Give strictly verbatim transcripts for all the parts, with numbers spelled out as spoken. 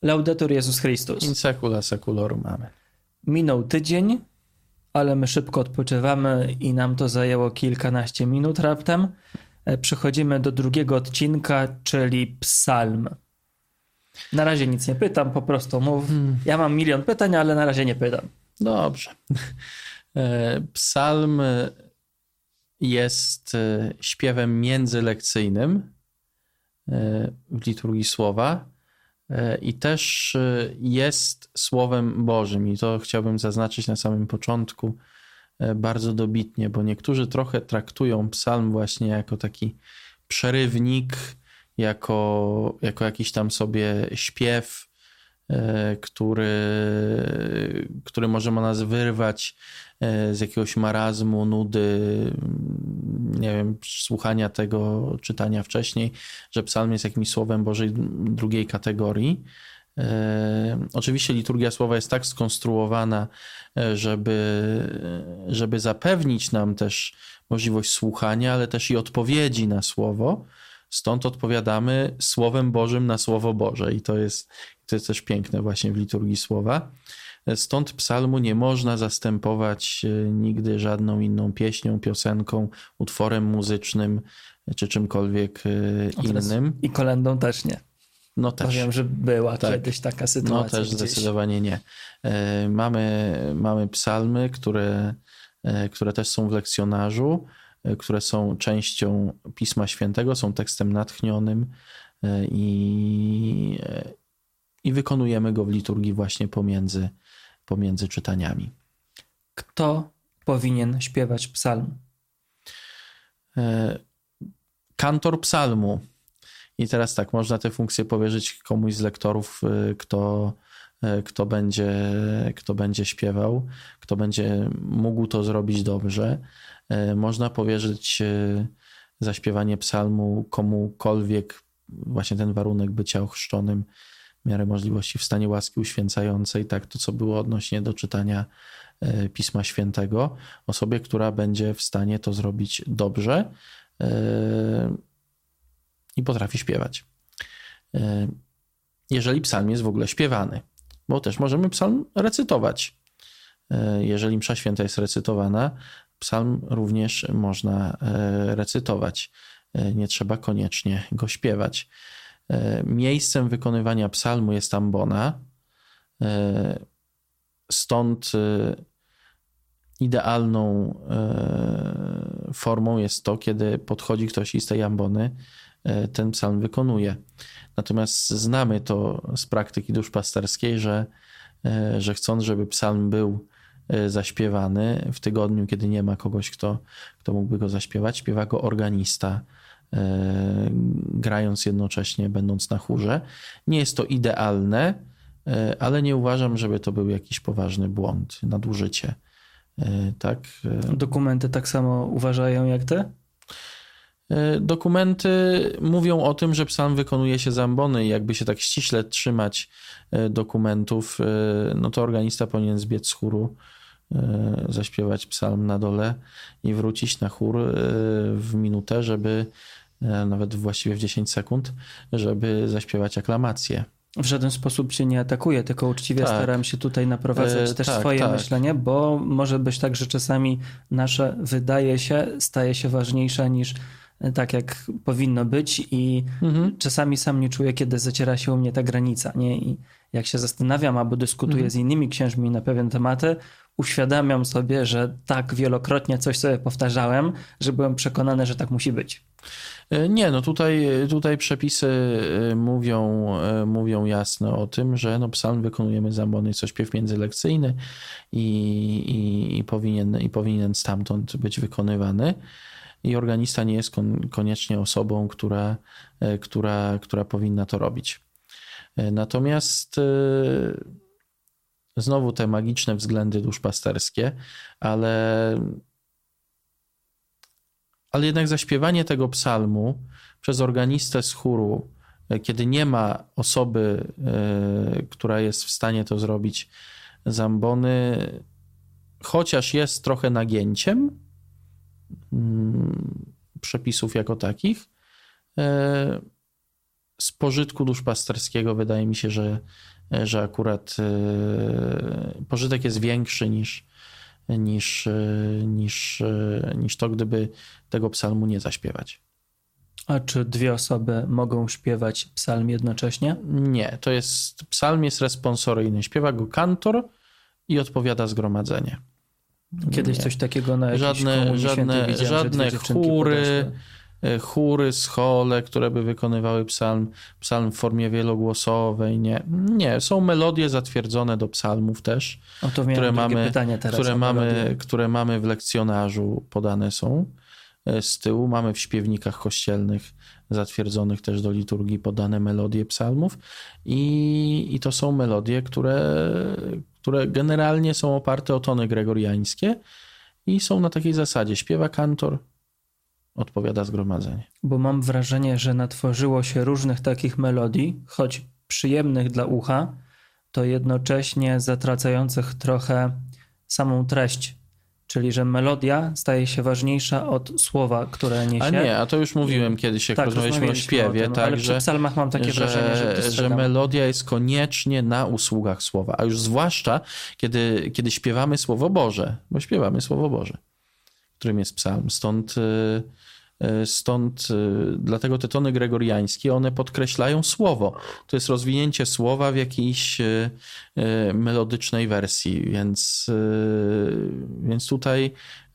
Laudetur Jezus Chrystus. In secula seculorum. Amen. Minął tydzień, ale my szybko odpoczywamy i nam to zajęło kilkanaście minut raptem. Przechodzimy do drugiego odcinka, czyli psalm. Na razie nic nie pytam, po prostu mów. Hmm. Ja mam milion pytań, ale na razie nie pytam. Dobrze. Psalm jest śpiewem międzylekcyjnym w liturgii słowa i też jest Słowem Bożym. I to chciałbym zaznaczyć na samym początku bardzo dobitnie, bo niektórzy trochę traktują psalm właśnie jako taki przerywnik, jako, jako jakiś tam sobie śpiew, który, który może ma nas wyrwać z jakiegoś marazmu, nudy, nie wiem, słuchania tego, czytania wcześniej, że psalm jest jakimś słowem Bożej drugiej kategorii. Oczywiście liturgia słowa jest tak skonstruowana, żeby, żeby zapewnić nam też możliwość słuchania, ale też i odpowiedzi na słowo. Stąd odpowiadamy Słowem Bożym na Słowo Boże i to jest, to jest też piękne właśnie w liturgii słowa. Stąd psalmu nie można zastępować nigdy żadną inną pieśnią, piosenką, utworem muzycznym czy czymkolwiek innym. I kolędą też nie. No też. Powiem, że była tak. kiedyś taka sytuacja. No też gdzieś. Zdecydowanie nie. Mamy, mamy psalmy, które, które też są w lekcjonarzu, które są częścią Pisma Świętego, są tekstem natchnionym i, i wykonujemy go w liturgii właśnie pomiędzy, pomiędzy czytaniami. Kto powinien śpiewać psalm? Kantor psalmu. I teraz tak, można tę funkcję powierzyć komuś z lektorów, kto, kto, będzie, kto będzie śpiewał, kto będzie mógł to zrobić dobrze. Można powierzyć zaśpiewanie psalmu komukolwiek, właśnie ten warunek bycia ochrzczonym w miarę możliwości w stanie łaski uświęcającej, tak to co było odnośnie do czytania Pisma Świętego, osobie, która będzie w stanie to zrobić dobrze i potrafi śpiewać. Jeżeli psalm jest w ogóle śpiewany, bo też możemy psalm recytować. Jeżeli msza święta jest recytowana, psalm również można recytować. Nie trzeba koniecznie go śpiewać. Miejscem wykonywania psalmu jest ambona. Stąd idealną formą jest to, kiedy podchodzi ktoś i z tej ambony ten psalm wykonuje. Natomiast znamy to z praktyki duszpasterskiej, że, że chcąc, żeby psalm był zaśpiewany w tygodniu, kiedy nie ma kogoś, kto, kto mógłby go zaśpiewać, śpiewa go organista, grając jednocześnie, będąc na chórze. Nie jest to idealne, ale nie uważam, żeby to był jakiś poważny błąd, nadużycie. Tak? Dokumenty tak samo uważają jak ty? Dokumenty mówią o tym, że psalm wykonuje się z ambony i jakby się tak ściśle trzymać dokumentów, no to organista powinien zbiec z chóru, zaśpiewać psalm na dole i wrócić na chór w minutę, żeby nawet właściwie w dziesięć sekund, żeby zaśpiewać aklamację. W żaden sposób się nie atakuje, tylko uczciwie tak. Staram się tutaj naprowadzać e, też tak, swoje tak. myślenie, bo może być tak, że czasami nasze wydaje się, staje się ważniejsze niż tak jak powinno być i mhm. czasami sam nie czuję, kiedy zaciera się u mnie ta granica, nie? I jak się zastanawiam albo dyskutuję mhm. z innymi księżmi na pewne tematy, uświadamiam sobie, że tak wielokrotnie coś sobie powtarzałem, że byłem przekonany, że tak musi być. Nie, no tutaj, tutaj przepisy mówią, mówią jasno o tym, że no psalm wykonujemy z ambony, jest to śpiew międzylekcyjny i, i, i, powinien, i powinien stamtąd być wykonywany. I organista nie jest kon, koniecznie osobą, która, która, która powinna to robić. Natomiast znowu te magiczne względy duszpasterskie, ale, ale jednak zaśpiewanie tego psalmu przez organistę z chóru, kiedy nie ma osoby, która jest w stanie to zrobić z ambony, chociaż jest trochę nagięciem przepisów jako takich, z pożytku duszpasterskiego wydaje mi się, że, że akurat pożytek jest większy niż, niż, niż, niż to, gdyby tego psalmu nie zaśpiewać. A czy dwie osoby mogą śpiewać psalm jednocześnie? Nie, to jest, psalm jest responsoryjny. Śpiewa go kantor i odpowiada zgromadzenie. Kiedyś nie. coś takiego na jakiejś żadne, żadne, żadne chóry, chóry, schole, które by wykonywały psalm, psalm w formie wielogłosowej. Nie, nie. Są melodie zatwierdzone do psalmów też, o, to które, mamy, teraz które, mamy, które mamy w lekcjonarzu, podane są z tyłu. Mamy w śpiewnikach kościelnych zatwierdzonych też do liturgii podane melodie psalmów i, i to są melodie, które, które generalnie są oparte o tony gregoriańskie i są na takiej zasadzie. Śpiewa kantor, odpowiada zgromadzenie. Bo mam wrażenie, że natworzyło się różnych takich melodii, choć przyjemnych dla ucha, to jednocześnie zatracających trochę samą treść. Czyli, że melodia staje się ważniejsza od słowa, które niesie. A nie, a to już mówiłem I... kiedyś, jak tak, rozmawialiśmy o śpiewie. O tym, tak, ale że, przy psalmach mam takie że, wrażenie, że, że melodia jest koniecznie na usługach słowa. A już zwłaszcza, kiedy, kiedy śpiewamy Słowo Boże, bo śpiewamy Słowo Boże, którym jest psalm. Stąd, stąd dlatego te tony gregoriańskie, one podkreślają słowo. To jest rozwinięcie słowa w jakiejś melodycznej wersji, więc, więc tutaj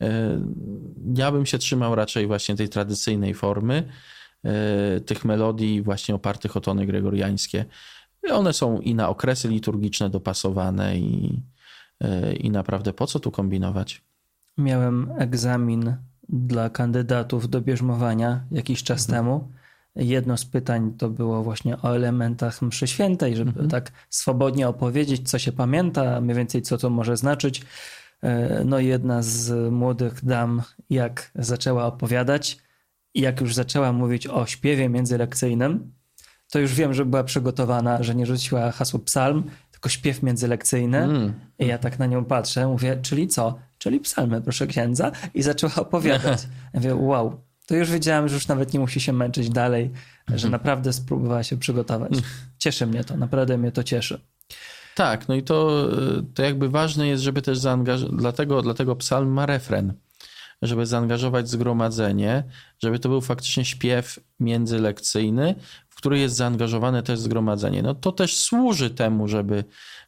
ja bym się trzymał raczej właśnie tej tradycyjnej formy, tych melodii właśnie opartych o tony gregoriańskie. One są i na okresy liturgiczne dopasowane i, i naprawdę po co tu kombinować? Miałem egzamin dla kandydatów do bierzmowania jakiś czas mhm. temu. Jedno z pytań to było właśnie o elementach mszy świętej, żeby mhm. tak swobodnie opowiedzieć, co się pamięta, mniej więcej co to może znaczyć. No i jedna z młodych dam, jak zaczęła opowiadać i jak już zaczęła mówić o śpiewie międzylekcyjnym, to już wiem, że była przygotowana, że nie rzuciła hasło psalm, tylko śpiew międzylekcyjny. Mm. I ja tak na nią patrzę, mówię, czyli co? Czyli psalmy, proszę księdza. I zaczęła opowiadać. Ja mówię, wow, to już wiedziałem, że już nawet nie musi się męczyć dalej, że naprawdę spróbowała się przygotować. Cieszy mnie to, naprawdę mnie to cieszy. Tak, no i to, to jakby ważne jest, żeby też zaangażować, dlatego, dlatego psalm ma refren, żeby zaangażować zgromadzenie, żeby to był faktycznie śpiew międzylekcyjny, w który jest zaangażowane też zgromadzenie. No to też służy temu, żeby,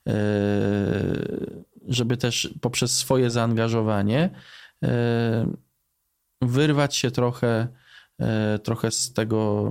żeby też poprzez swoje zaangażowanie wyrwać się trochę, trochę z tego,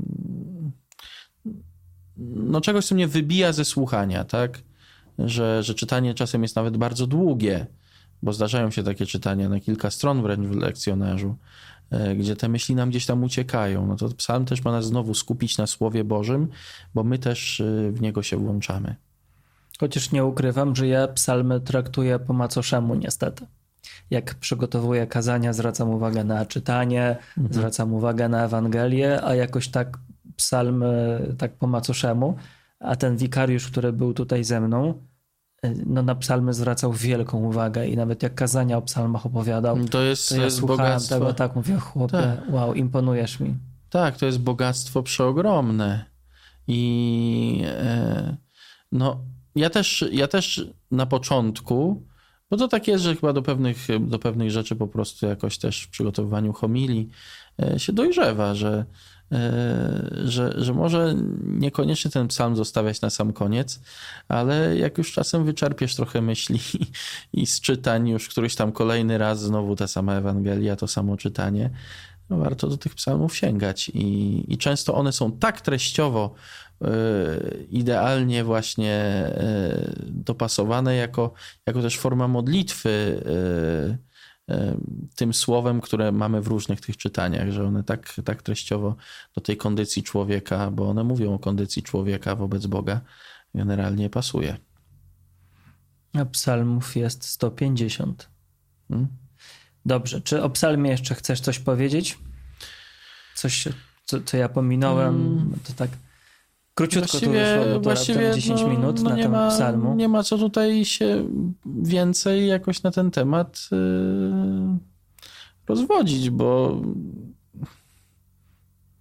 no czegoś, co mnie wybija ze słuchania, tak? Że, że czytanie czasem jest nawet bardzo długie, bo zdarzają się takie czytania na kilka stron wręcz w lekcjonarzu, gdzie te myśli nam gdzieś tam uciekają. No to psalm też ma nas znowu skupić na Słowie Bożym, bo my też w niego się włączamy. Chociaż nie ukrywam, że ja psalmy traktuję po macoszemu niestety. Jak przygotowuję kazania, zwracam uwagę na czytanie, mhm. zwracam uwagę na Ewangelię, a jakoś tak psalmy tak po macoszemu, a ten wikariusz, który był tutaj ze mną, no na psalmy zwracał wielką uwagę i nawet jak kazania o psalmach opowiadał, to jest, to ja to jest słuchałem bogactwo. tego, tak mówię, chłopie, tak. Wow, imponujesz mi. Tak, to jest bogactwo przeogromne i e, no ja też, ja też na początku, bo to tak jest, że chyba do pewnych, do pewnych rzeczy po prostu jakoś też w przygotowywaniu homilii e, się dojrzewa, że Że, że może niekoniecznie ten psalm zostawiać na sam koniec, ale jak już czasem wyczerpiesz trochę myśli i z czytań już któryś tam kolejny raz znowu ta sama Ewangelia, to samo czytanie, no warto do tych psalmów sięgać i, i często one są tak treściowo y, idealnie właśnie y, dopasowane jako, jako też forma modlitwy y, tym słowem, które mamy w różnych tych czytaniach, że one tak, tak treściowo do tej kondycji człowieka, bo one mówią o kondycji człowieka wobec Boga, generalnie pasuje. A psalmów jest sto pięćdziesiąt. Hmm? Dobrze, czy o psalmie jeszcze chcesz coś powiedzieć? Coś, co, co ja pominąłem? Hmm. To tak króciutko właściwie, to wyszło, bo to właściwie dziesięć no, minut no na nie temat ma, psalmu. Nie ma co tutaj się więcej jakoś na ten temat yy, rozwodzić, bo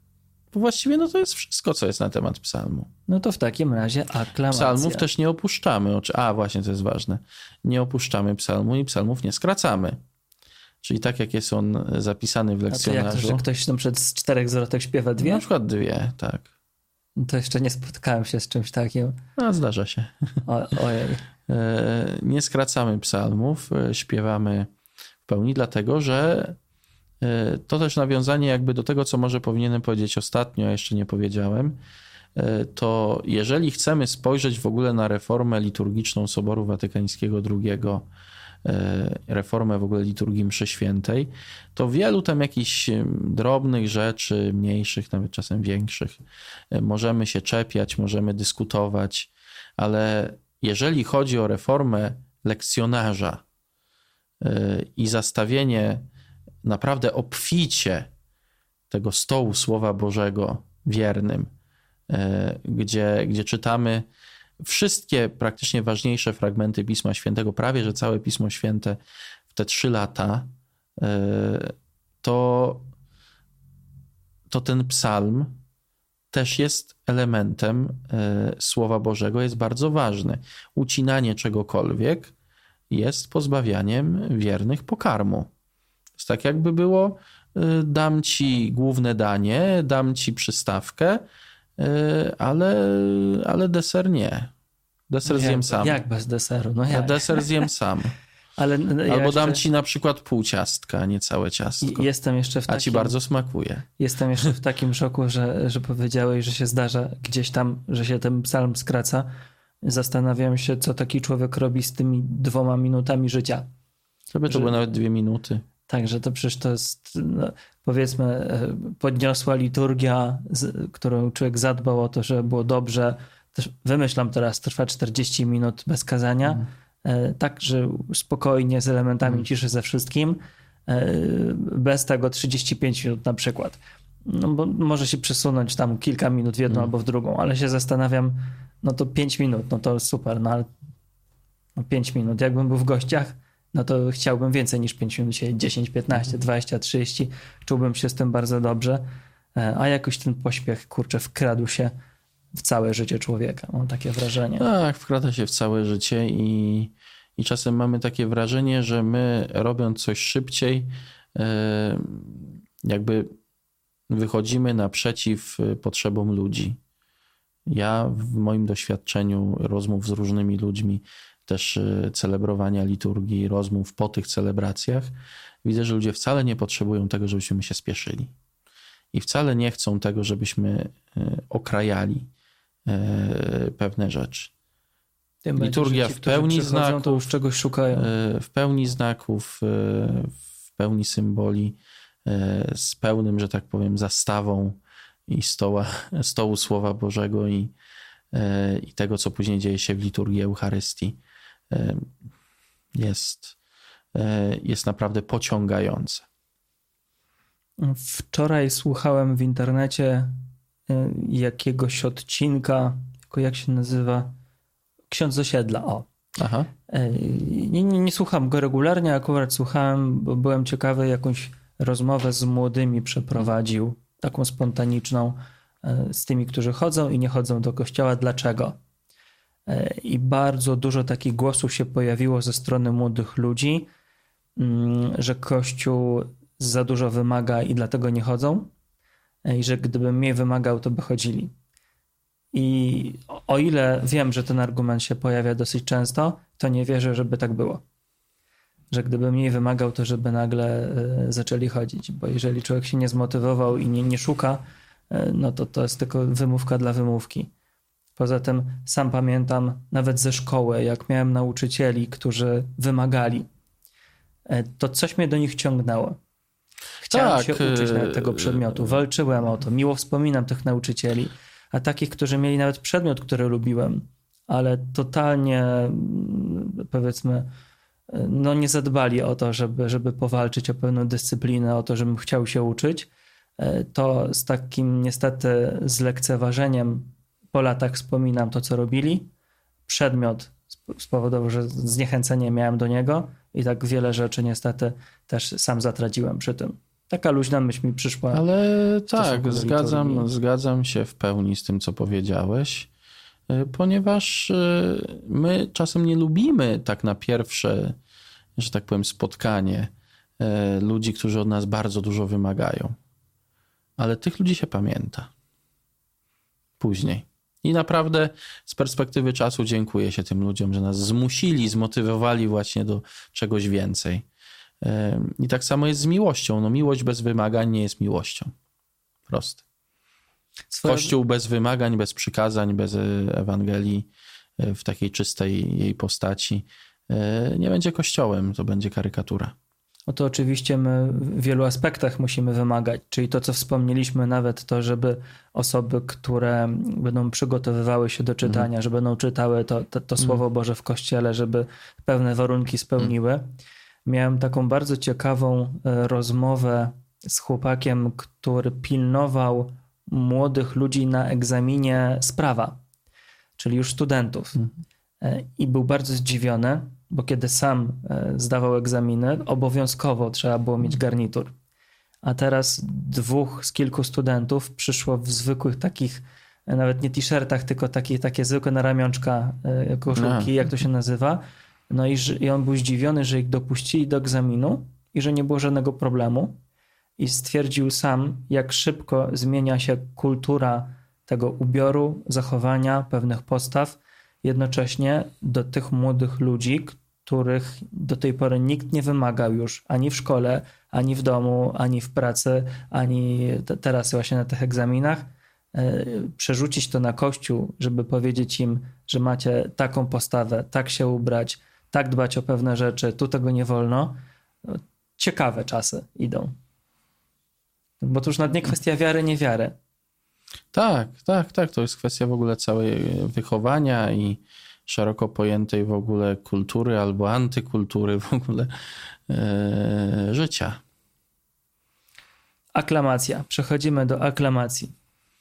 właściwie no to jest wszystko, co jest na temat psalmu. No to w takim razie aklamacja. Psalmów też nie opuszczamy. A, właśnie, to jest ważne. Nie opuszczamy psalmu i psalmów nie skracamy. Czyli tak, jak jest on zapisany w lekcjonarzu. A to jak to, że ktoś na przykład z czterech zwrotek śpiewa dwie? Na przykład dwie, tak. To jeszcze nie spotkałem się z czymś takim. No, zdarza się. O, ojej. Nie skracamy psalmów, śpiewamy w pełni, dlatego że to też nawiązanie jakby do tego, co może powinienem powiedzieć ostatnio, a jeszcze nie powiedziałem, to jeżeli chcemy spojrzeć w ogóle na reformę liturgiczną Soboru Watykańskiego drugiego, reformę w ogóle liturgii mszy świętej, to wielu tam jakichś drobnych rzeczy, mniejszych, nawet czasem większych, możemy się czepiać, możemy dyskutować, ale jeżeli chodzi o reformę lekcjonarza i zastawienie naprawdę obficie tego stołu Słowa Bożego wiernym, gdzie, gdzie czytamy wszystkie praktycznie ważniejsze fragmenty Pisma Świętego, prawie że całe Pismo Święte w te trzy lata, to, to ten psalm też jest elementem Słowa Bożego, jest bardzo ważny. Ucinanie czegokolwiek jest pozbawianiem wiernych pokarmu. To jest tak jakby było, dam ci główne danie, dam ci przystawkę, ale, ale deser nie. Deser jak, zjem sam. Jak bez deseru? No jak? A deser zjem sam. Ale ja Albo jeszcze... dam ci na przykład pół ciastka, a nie całe ciastko. Jestem jeszcze w takim... A ci bardzo smakuje. Jestem jeszcze w takim szoku, że, że powiedziałeś, że się zdarza gdzieś tam, że się ten psalm skraca. Zastanawiam się, co taki człowiek robi z tymi dwoma minutami życia. Żeby to że... były nawet dwie minuty. Tak, że to przecież to jest, no, powiedzmy, podniosła liturgia, z, którą człowiek zadbał o to, żeby było dobrze. Też wymyślam teraz, trwa czterdzieści minut bez kazania, mm. e, tak, że spokojnie, z elementami mm. ciszy ze wszystkim, e, bez tego trzydzieści pięć minut na przykład. No bo może się przesunąć tam kilka minut w jedną mm. albo w drugą, ale się zastanawiam, no to pięć minut, no to super, no ale no pięć minut, jakbym był w gościach, no to chciałbym więcej niż pięć minut, dziesięć, piętnaście, dwadzieścia, trzydzieści. Czułbym się z tym bardzo dobrze, a jakoś ten pośpiech, kurczę, wkradł się w całe życie człowieka. Mam takie wrażenie. Tak, wkrada się w całe życie i, i czasem mamy takie wrażenie, że my robiąc coś szybciej, jakby wychodzimy naprzeciw potrzebom ludzi. Ja w moim doświadczeniu rozmów z różnymi ludźmi, też celebrowania liturgii, rozmów po tych celebracjach, widzę, że ludzie wcale nie potrzebują tego, żebyśmy się spieszyli. I wcale nie chcą tego, żebyśmy okrajali pewne rzeczy. Tym Liturgia ci, w pełni znaków, to już czegoś szukają. w pełni znaków, w pełni symboli, z pełnym, że tak powiem, zastawą i stoła, stołu Słowa Bożego i, i tego, co później dzieje się w liturgii Eucharystii. Jest, jest naprawdę pociągające. Wczoraj słuchałem w internecie jakiegoś odcinka, jak się nazywa? Ksiądz z osiedla, o. Aha. Nie, nie, nie słucham go regularnie, akurat słuchałem, bo byłem ciekawy, jakąś rozmowę z młodymi przeprowadził, taką spontaniczną, z tymi, którzy chodzą i nie chodzą do kościoła. Dlaczego? I bardzo dużo takich głosów się pojawiło ze strony młodych ludzi, że Kościół za dużo wymaga i dlatego nie chodzą, i że gdyby mniej wymagał, to by chodzili. I o ile wiem, że ten argument się pojawia dosyć często, to nie wierzę, żeby tak było. Że gdyby mniej wymagał, to żeby nagle zaczęli chodzić. Bo jeżeli człowiek się nie zmotywował i nie, nie szuka, no to to jest tylko wymówka dla wymówki. Poza tym sam pamiętam nawet ze szkoły, jak miałem nauczycieli, którzy wymagali, to coś mnie do nich ciągnęło. Chciałem tak, się uczyć nawet tego przedmiotu. Walczyłem o to. Miło wspominam tych nauczycieli. A takich, którzy mieli nawet przedmiot, który lubiłem, ale totalnie, powiedzmy, no nie zadbali o to, żeby, żeby powalczyć o pewną dyscyplinę, o to, żebym chciał się uczyć, to z takim niestety zlekceważeniem po latach wspominam to, co robili. Przedmiot spowodował, że zniechęcenie miałem do niego i tak wiele rzeczy niestety też sam zatraciłem przy tym. Taka luźna myśl mi przyszła. Ale tak, zgadzam, zgadzam się w pełni z tym, co powiedziałeś, ponieważ my czasem nie lubimy tak na pierwsze, że tak powiem, spotkanie ludzi, którzy od nas bardzo dużo wymagają. Ale tych ludzi się pamięta. Później. I naprawdę z perspektywy czasu dziękuję się tym ludziom, że nas zmusili, zmotywowali właśnie do czegoś więcej. I tak samo jest z miłością. No, miłość bez wymagań nie jest miłością. Proste. Swoje... Kościół bez wymagań, bez przykazań, bez Ewangelii w takiej czystej jej postaci nie będzie kościołem, to będzie karykatura. No to oczywiście my w wielu aspektach musimy wymagać, czyli to, co wspomnieliśmy, nawet to, żeby osoby, które będą przygotowywały się do czytania, mm. że będą czytały to, to, to Słowo mm. Boże w kościele, żeby pewne warunki spełniły. Mm. Miałem taką bardzo ciekawą rozmowę z chłopakiem, który pilnował młodych ludzi na egzaminie z prawa, czyli już studentów. Mm. I był bardzo zdziwiony, bo kiedy sam zdawał egzaminy, obowiązkowo trzeba było mieć garnitur. A teraz dwóch z kilku studentów przyszło w zwykłych takich, nawet nie t-shirtach, tylko takie, takie zwykłe na ramionczka koszulki, jak to się nazywa. No i, i on był zdziwiony, że ich dopuścili do egzaminu i że nie było żadnego problemu. I stwierdził sam, jak szybko zmienia się kultura tego ubioru, zachowania, pewnych postaw, jednocześnie do tych młodych ludzi, których do tej pory nikt nie wymagał już ani w szkole, ani w domu, ani w pracy, ani te, teraz właśnie na tych egzaminach. Przerzucić to na Kościół, żeby powiedzieć im, że macie taką postawę, tak się ubrać, tak dbać o pewne rzeczy, tu tego nie wolno. Ciekawe czasy idą. Bo to już nawet nie kwestia wiary, niewiary. Tak, tak, tak. To jest kwestia w ogóle całej wychowania i szeroko pojętej w ogóle kultury albo antykultury w ogóle e, życia. Aklamacja. Przechodzimy do aklamacji.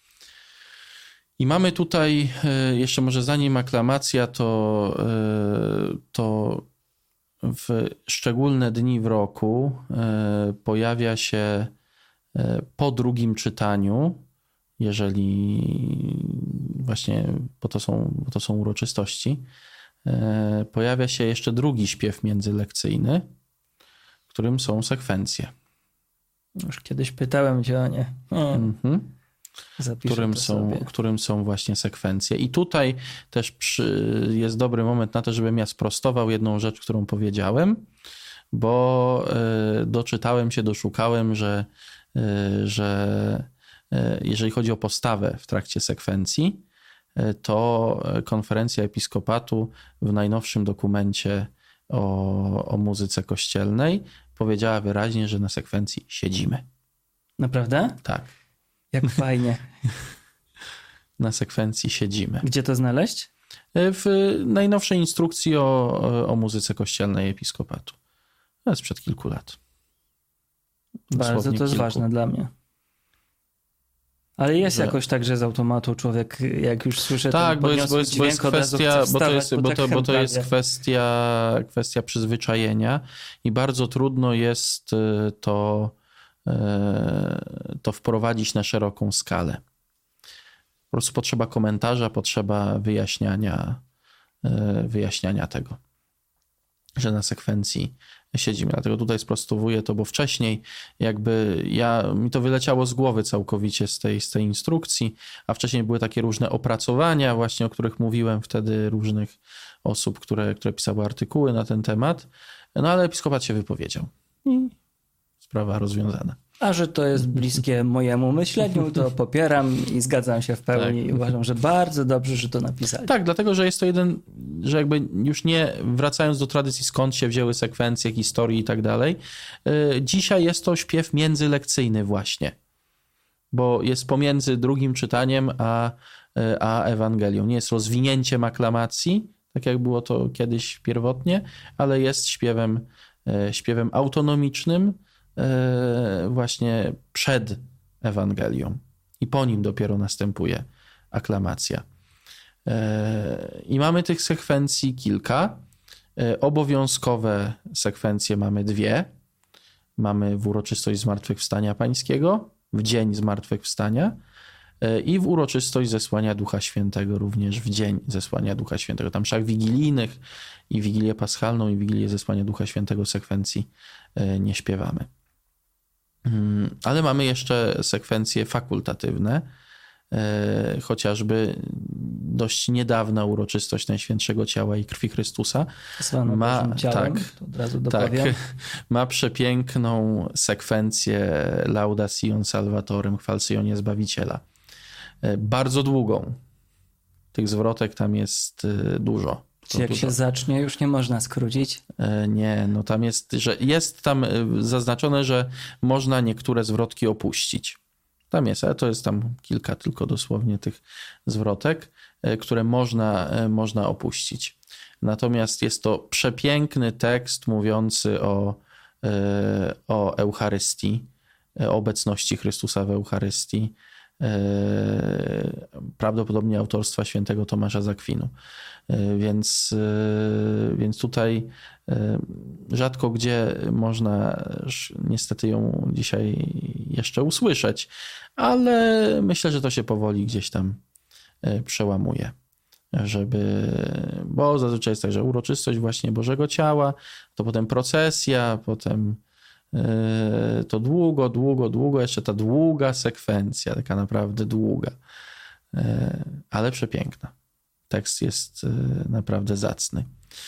I mamy tutaj, jeszcze może zanim aklamacja, to, to w szczególne dni w roku pojawia się po drugim czytaniu, jeżeli właśnie, bo to są, bo to są uroczystości, pojawia się jeszcze drugi śpiew międzylekcyjny, w którym są sekwencje. Już kiedyś pytałem cię o nie. Mhm. Którym są, którym są właśnie sekwencje. I tutaj też przy, jest dobry moment na to, żebym ja sprostował jedną rzecz, którą powiedziałem, bo y, doczytałem się, doszukałem, że, y, że y, jeżeli chodzi o postawę w trakcie sekwencji, y, to konferencja episkopatu w najnowszym dokumencie o, o muzyce kościelnej powiedziała wyraźnie, że na sekwencji siedzimy. Naprawdę? Tak. Jak fajnie. Na sekwencji siedzimy. Gdzie to znaleźć? W najnowszej instrukcji o, o muzyce kościelnej episkopatu. To jest sprzed kilku lat. Bardzo to jest kilku. ważne dla mnie. Ale jest że... jakoś tak, że z automatu człowiek, jak już słyszy tak, ten bo jest, bo jest, bo jest kwestia, bo to jest, bo to, bo to jest kwestia, kwestia przyzwyczajenia i bardzo trudno jest to to wprowadzić na szeroką skalę. Po prostu potrzeba komentarza, potrzeba wyjaśniania, wyjaśniania tego, że na sekwencji siedzimy. Dlatego tutaj sprostowuję to, bo wcześniej jakby ja, mi to wyleciało z głowy całkowicie z tej, z tej instrukcji, a wcześniej były takie różne opracowania właśnie, o których mówiłem wtedy, różnych osób, które, które pisały artykuły na ten temat, no ale episkopat się wypowiedział i sprawa rozwiązana. A że to jest bliskie mojemu myśleniu, to popieram i zgadzam się w pełni. Tak. I uważam, że bardzo dobrze, że to napisali. Tak, dlatego, że jest to jeden, że jakby już nie wracając do tradycji, skąd się wzięły sekwencje, historii i tak dalej, dzisiaj jest to śpiew międzylekcyjny właśnie, bo jest pomiędzy drugim czytaniem a, a Ewangelią. Nie jest rozwinięciem aklamacji, tak jak było to kiedyś pierwotnie, ale jest śpiewem, śpiewem autonomicznym, właśnie przed Ewangelią i po nim dopiero następuje aklamacja. I mamy tych sekwencji kilka. Obowiązkowe sekwencje mamy dwie. mamy w uroczystość Zmartwychwstania Pańskiego, w dzień Zmartwychwstania i w uroczystość zesłania Ducha Świętego, również w dzień zesłania Ducha Świętego. Tam mszach wigilijnych i Wigilię Paschalną i Wigilię zesłania Ducha Świętego sekwencji nie śpiewamy. Ale mamy jeszcze sekwencje fakultatywne, chociażby dość niedawna uroczystość Najświętszego Ciała i Krwi Chrystusa ma, ciałem, tak, to od razu dopowiem. tak, ma przepiękną sekwencję Lauda Sion Salvatorem, chwal Syjonie Zbawiciela. Bardzo długą. Tych zwrotek tam jest dużo. Czy jak dużo. się zacznie, już nie można skrócić? Nie, no tam jest, że jest tam zaznaczone, że można niektóre zwrotki opuścić. Tam jest, ale to jest tam kilka tylko dosłownie tych zwrotek, które można, można opuścić. Natomiast jest to przepiękny tekst mówiący o, o Eucharystii, o obecności Chrystusa w Eucharystii, prawdopodobnie autorstwa świętego Tomasza z Akwinu. Więc, więc tutaj rzadko gdzie można niestety ją dzisiaj jeszcze usłyszeć, ale myślę, że to się powoli gdzieś tam przełamuje. Żeby, bo zazwyczaj jest tak, że uroczystość właśnie Bożego Ciała, to potem procesja, potem to długo, długo, długo, jeszcze ta długa sekwencja, taka naprawdę długa, ale przepiękna. Tekst jest naprawdę zacny.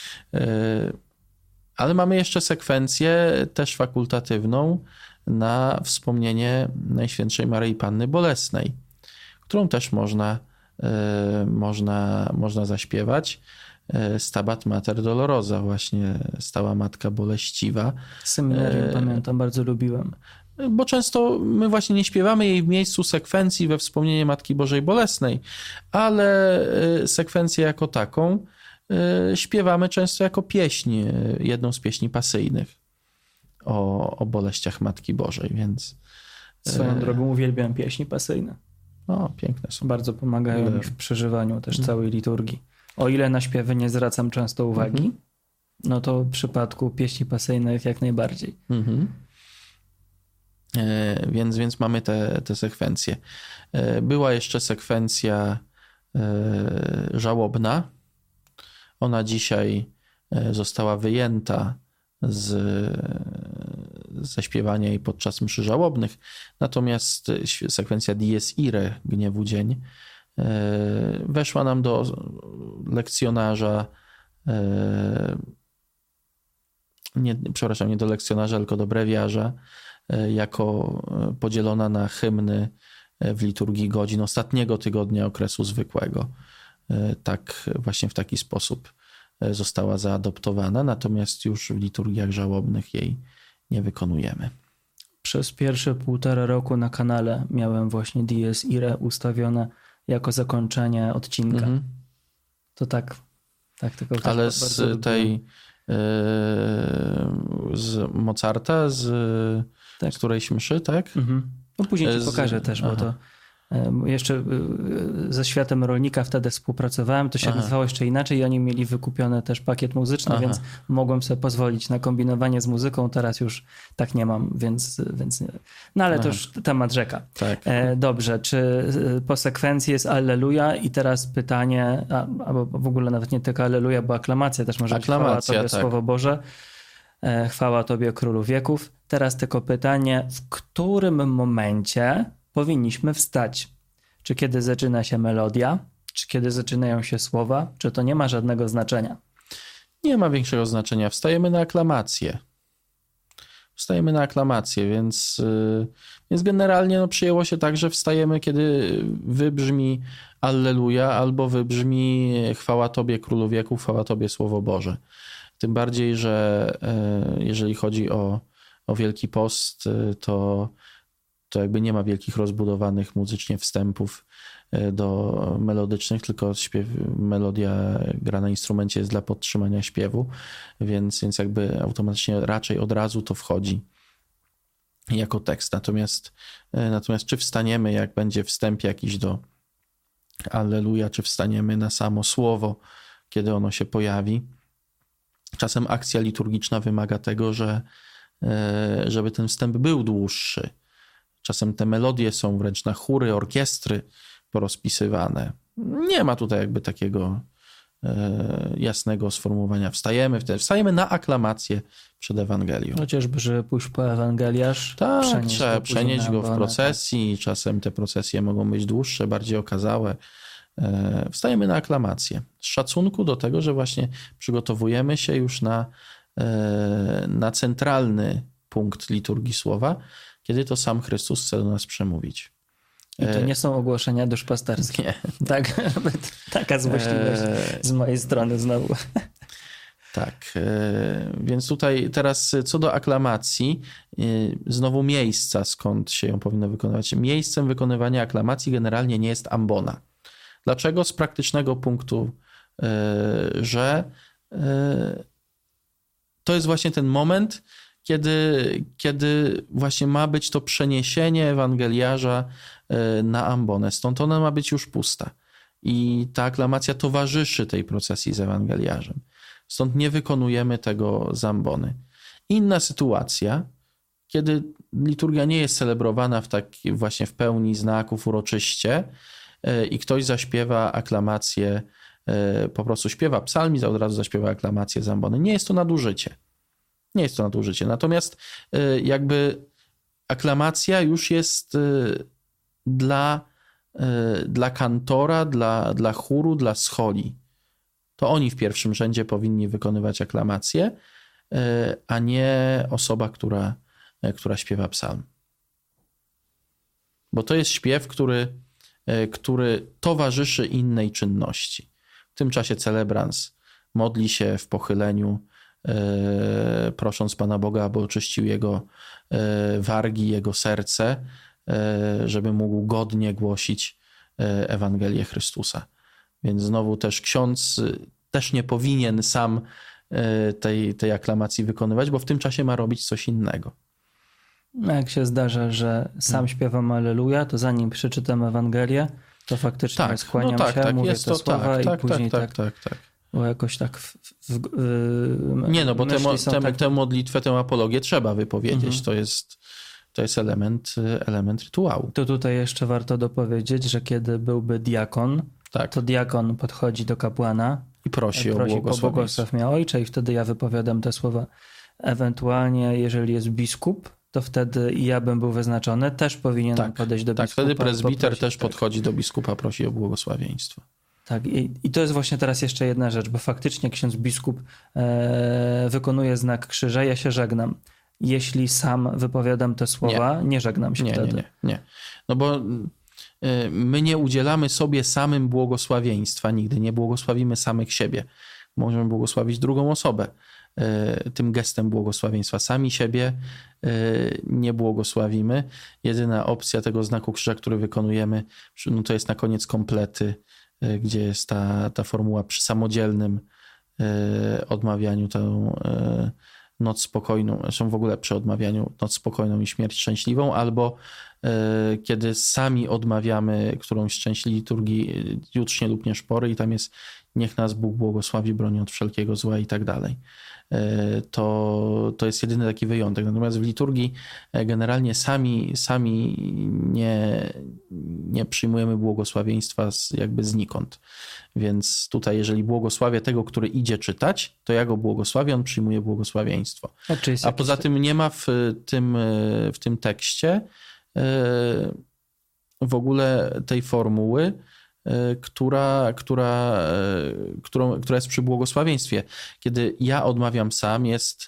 Ale mamy jeszcze sekwencję też fakultatywną na wspomnienie Najświętszej Maryi Panny Bolesnej, którą też można, można, można zaśpiewać. Stabat Mater Dolorosa, właśnie stała Matka Boleściwa. Seminarium e... pamiętam, bardzo lubiłem. Bo często my właśnie nie śpiewamy jej w miejscu sekwencji we wspomnienie Matki Bożej Bolesnej, ale sekwencję jako taką śpiewamy często jako pieśń, jedną z pieśni pasyjnych o, o boleściach Matki Bożej, więc... Swoją drogą uwielbiam pieśni pasyjne. O, piękne są. Bardzo pomagają mi w przeżywaniu też całej liturgii. O ile na śpiewy nie zwracam często uwagi, mm-hmm. no to w przypadku pieśni pasyjnych jak najbardziej. Mm-hmm. E, więc, więc mamy te, te sekwencje. E, była jeszcze sekwencja e, żałobna. Ona dzisiaj została wyjęta z, ze śpiewania jej podczas mszy żałobnych. Natomiast sekwencja Dies Irae, Gniewu Dzień, weszła nam do lekcjonarza, nie, przepraszam, nie do lekcjonarza, tylko do brewiarza, jako podzielona na hymny w liturgii godzin ostatniego tygodnia okresu zwykłego. Tak, właśnie w taki sposób została zaadoptowana, natomiast już w liturgiach żałobnych jej nie wykonujemy. Przez pierwsze półtora roku na kanale miałem właśnie Dies Irae ustawione jako zakończenie odcinka. Mm-hmm. To tak, tak tylko. Ale z tej yy, z Mozarta, z, tak. z którejś mszy, tak? Mm-hmm. No później ci z... pokażę też, bo Aha. to jeszcze ze Światem Rolnika wtedy współpracowałem, to się Aha. nazywało jeszcze inaczej i oni mieli wykupiony też pakiet muzyczny, Aha. więc mogłem sobie pozwolić na kombinowanie z muzyką, teraz już tak nie mam, więc, więc nie. No ale Aha. to już temat rzeka. Tak. E, dobrze, czy po sekwencji jest Alleluja i teraz pytanie, a, albo w ogóle nawet nie tylko Alleluja, bo aklamacja też może aklamacja, być, chwała Tobie, tak. Słowo Boże, e, chwała Tobie, Królu Wieków. Teraz tylko pytanie, w którym momencie powinniśmy wstać? Czy kiedy zaczyna się melodia? Czy kiedy zaczynają się słowa? Czy to nie ma żadnego znaczenia? Nie ma większego znaczenia. Wstajemy na aklamację. Wstajemy na aklamację, więc, yy, więc generalnie no, przyjęło się tak, że wstajemy, kiedy wybrzmi Alleluja albo wybrzmi chwała Tobie, Królu Wieków, chwała Tobie, Słowo Boże. Tym bardziej, że yy, jeżeli chodzi o, o Wielki Post, yy, to to jakby nie ma wielkich rozbudowanych muzycznie wstępów do melodycznych, tylko śpiew, melodia gra na instrumencie jest dla podtrzymania śpiewu, więc, więc jakby automatycznie raczej od razu to wchodzi jako tekst. Natomiast, natomiast czy wstaniemy, jak będzie wstęp jakiś do Alleluja, czy wstaniemy na samo słowo, kiedy ono się pojawi. Czasem akcja liturgiczna wymaga tego, że żeby ten wstęp był dłuższy. Czasem te melodie są wręcz na chóry, orkiestry porozpisywane. Nie ma tutaj jakby takiego jasnego sformułowania. Wstajemy, wstajemy na aklamację przed Ewangelią. Chociażby, żeby pójść po Ewangeliarz. Tak, przenieść trzeba go przenieść go w procesji. Tak. Czasem te procesje mogą być dłuższe, bardziej okazałe. Wstajemy na aklamację. Z szacunku do tego, że właśnie przygotowujemy się już na, na centralny punkt liturgii słowa, kiedy to sam Chrystus chce do nas przemówić. I to nie są ogłoszenia duszpasterskie. Nie. Tak, taka złośliwość z mojej strony znowu. Tak, więc tutaj teraz co do aklamacji, znowu miejsca, skąd się ją powinno wykonywać. Miejscem wykonywania aklamacji generalnie nie jest ambona. Dlaczego? Z praktycznego punktu, że to jest właśnie ten moment, kiedy, kiedy właśnie ma być to przeniesienie ewangeliarza na ambonę. Stąd ona ma być już pusta. I ta aklamacja towarzyszy tej procesji z ewangeliarzem. Stąd nie wykonujemy tego z ambony. Inna sytuacja, kiedy liturgia nie jest celebrowana w tak właśnie w pełni znaków uroczyście i ktoś zaśpiewa aklamację, po prostu śpiewa psalmizm, a od razu zaśpiewa aklamację z ambony. Nie jest to nadużycie. Nie jest to nadużycie. Natomiast jakby aklamacja już jest dla, dla kantora, dla, dla chóru, dla scholi. To oni w pierwszym rzędzie powinni wykonywać aklamację, a nie osoba, która, która śpiewa psalm. Bo to jest śpiew, który, który towarzyszy innej czynności. W tym czasie celebrans modli się w pochyleniu, prosząc Pana Boga, aby oczyścił jego wargi, jego serce, żeby mógł godnie głosić Ewangelię Chrystusa. Więc znowu też ksiądz też nie powinien sam tej, tej aklamacji wykonywać, bo w tym czasie ma robić coś innego. No jak się zdarza, że sam śpiewam Alleluja, to zanim przeczytam Ewangelię, to faktycznie tak, skłaniam no tak, się, tak, mówię jest te to, słowa tak, i tak, później tak, tak, tak, tak, tak. Bo jakoś tak w, w, w, Nie no, bo tę te, tak... te modlitwę, tę apologię trzeba wypowiedzieć. Mhm. To jest, to jest element, element rytuału. To tutaj jeszcze warto dopowiedzieć, że kiedy byłby diakon, tak. to diakon podchodzi do kapłana i prosi, prosi o błogosławieństwo. Pobłogosław mnie Ojcze i wtedy ja wypowiadam te słowa. Ewentualnie, jeżeli jest biskup, to wtedy i ja bym był wyznaczony, też powinien tak, podejść do tak, biskupa. Tak, wtedy prezbiter poprosić, też tak. podchodzi do biskupa, prosi o błogosławieństwo. Tak, i, i to jest właśnie teraz jeszcze jedna rzecz, bo faktycznie ksiądz biskup e, wykonuje znak krzyża, ja się żegnam. Jeśli sam wypowiadam te słowa, nie, nie żegnam się nie, wtedy. Nie, nie, nie. No bo y, my nie udzielamy sobie samym błogosławieństwa, nigdy nie błogosławimy samych siebie. Możemy błogosławić drugą osobę y, tym gestem błogosławieństwa. Sami siebie y, nie błogosławimy. Jedyna opcja tego znaku krzyża, który wykonujemy, no to jest na koniec komplety, y, gdzie jest ta, ta formuła przy samodzielnym y, odmawianiu, tą y, noc spokojną, zresztą w ogóle przy odmawianiu noc spokojną i śmierć szczęśliwą, albo y, kiedy sami odmawiamy którąś z części liturgii jutrznie lub nie szpory i tam jest niech nas Bóg błogosławi, broni od wszelkiego zła i tak dalej. Y, to, to jest jedyny taki wyjątek. Natomiast w liturgii generalnie sami, sami nie, nie przyjmujemy błogosławieństwa z, jakby znikąd. Więc tutaj, jeżeli błogosławię tego, który idzie czytać, to ja go błogosławię, on przyjmuje błogosławieństwo. A, A poza tym nie ma w tym, w tym tekście w ogóle tej formuły, która, która, którą, która jest przy błogosławieństwie. Kiedy ja odmawiam sam, jest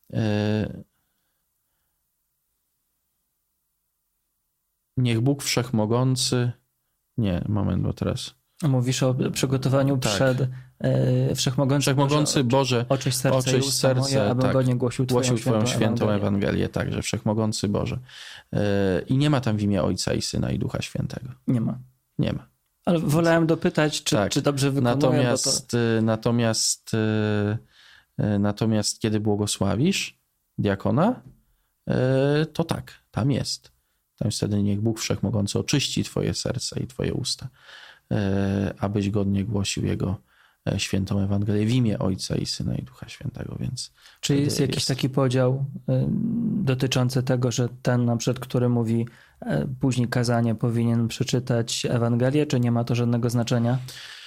niech Bóg Wszechmogący... Nie, moment, bo teraz... Mówisz o przygotowaniu tak. przed e, Wszechmogący, Wszechmogący Boże, oczyść serce, oczyść serce moje, abym tak, godnie głosił Twoją, głosił Twoją świętą, świętą Ewangelię. Ewangelię. Także Wszechmogący Boże. E, I nie ma tam w imię Ojca i Syna i Ducha Świętego. Nie ma. Nie ma. Ale wolałem dopytać, czy, tak. czy dobrze wykonuję. Natomiast, to... natomiast, natomiast kiedy błogosławisz diakona, to tak, tam jest. Tam jest wtedy niech Bóg Wszechmogący oczyści Twoje serce i Twoje usta, abyś godnie głosił Jego świętą Ewangelię w imię Ojca i Syna i Ducha Świętego. Więc czy jest jakiś jest... taki podział dotyczący tego, że ten na przykład, który mówi później kazanie, powinien przeczytać Ewangelię, czy nie ma to żadnego znaczenia?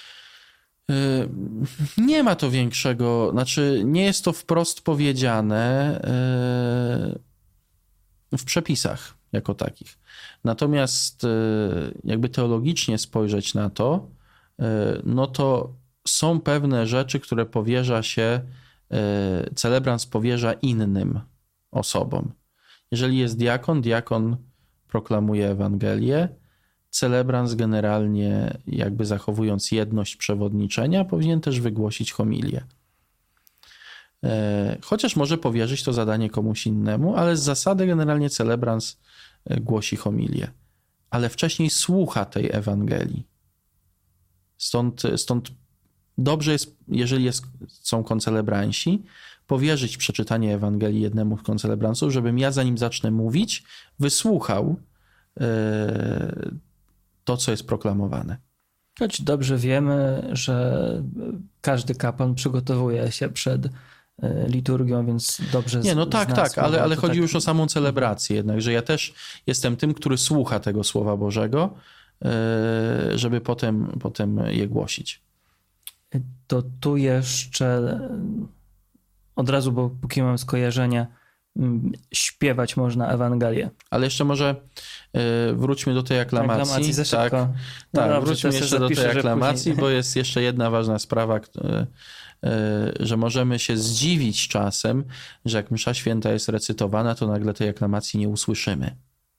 Nie ma to większego, znaczy nie jest to wprost powiedziane w przepisach jako takich. Natomiast jakby teologicznie spojrzeć na to, no to są pewne rzeczy, które powierza się, celebrans powierza innym osobom. Jeżeli jest diakon, diakon proklamuje Ewangelię, celebrans generalnie, jakby zachowując jedność przewodniczenia, powinien też wygłosić homilię. Chociaż może powierzyć to zadanie komuś innemu, ale z zasady generalnie celebrans głosi homilię. Ale wcześniej słucha tej Ewangelii. Stąd, stąd dobrze jest, jeżeli jest, są koncelebransi, powierzyć przeczytanie Ewangelii jednemu z koncelebransów, żebym ja, zanim zacznę mówić, wysłuchał to, co jest proklamowane. Choć dobrze wiemy, że każdy kapłan przygotowuje się przed liturgią, więc dobrze Nie, no tak, tak, słowa, ale, ale chodzi tak... już o samą celebrację jednak, że ja też jestem tym, który słucha tego Słowa Bożego, żeby potem, potem je głosić. To tu jeszcze od razu, bo póki mam skojarzenie, śpiewać można Ewangelię. Ale jeszcze może wróćmy do tej aklamacji. Aklamacji za tak, szybko. No tak dobrze, wróćmy jeszcze zapiszę, do tej aklamacji, bo jest jeszcze jedna ważna sprawa, że możemy się zdziwić czasem, że jak msza święta jest recytowana, to nagle tej aklamacji nie usłyszymy.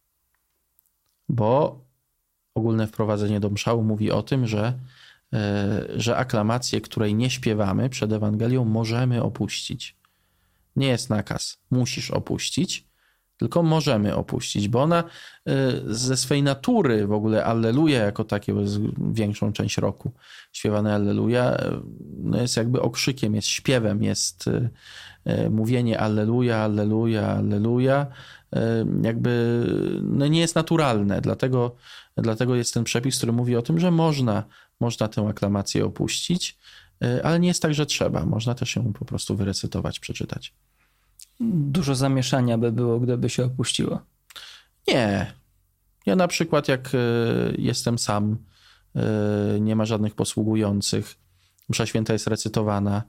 Bo ogólne wprowadzenie do mszału mówi o tym, że, że aklamację, której nie śpiewamy przed Ewangelią, możemy opuścić. Nie jest nakaz, musisz opuścić, tylko możemy opuścić, bo ona ze swej natury w ogóle Alleluja jako takie, bo jest większą część roku śpiewane Alleluja, no jest jakby okrzykiem, jest śpiewem, jest mówienie Alleluja, Alleluja, Alleluja, jakby no nie jest naturalne, dlatego, dlatego jest ten przepis, który mówi o tym, że można, można tę aklamację opuścić, ale nie jest tak, że trzeba. Można też ją po prostu wyrecytować, przeczytać. Dużo zamieszania by było, gdyby się opuściło. Nie. Ja na przykład jak jestem sam, nie ma żadnych posługujących, msza święta jest recytowana,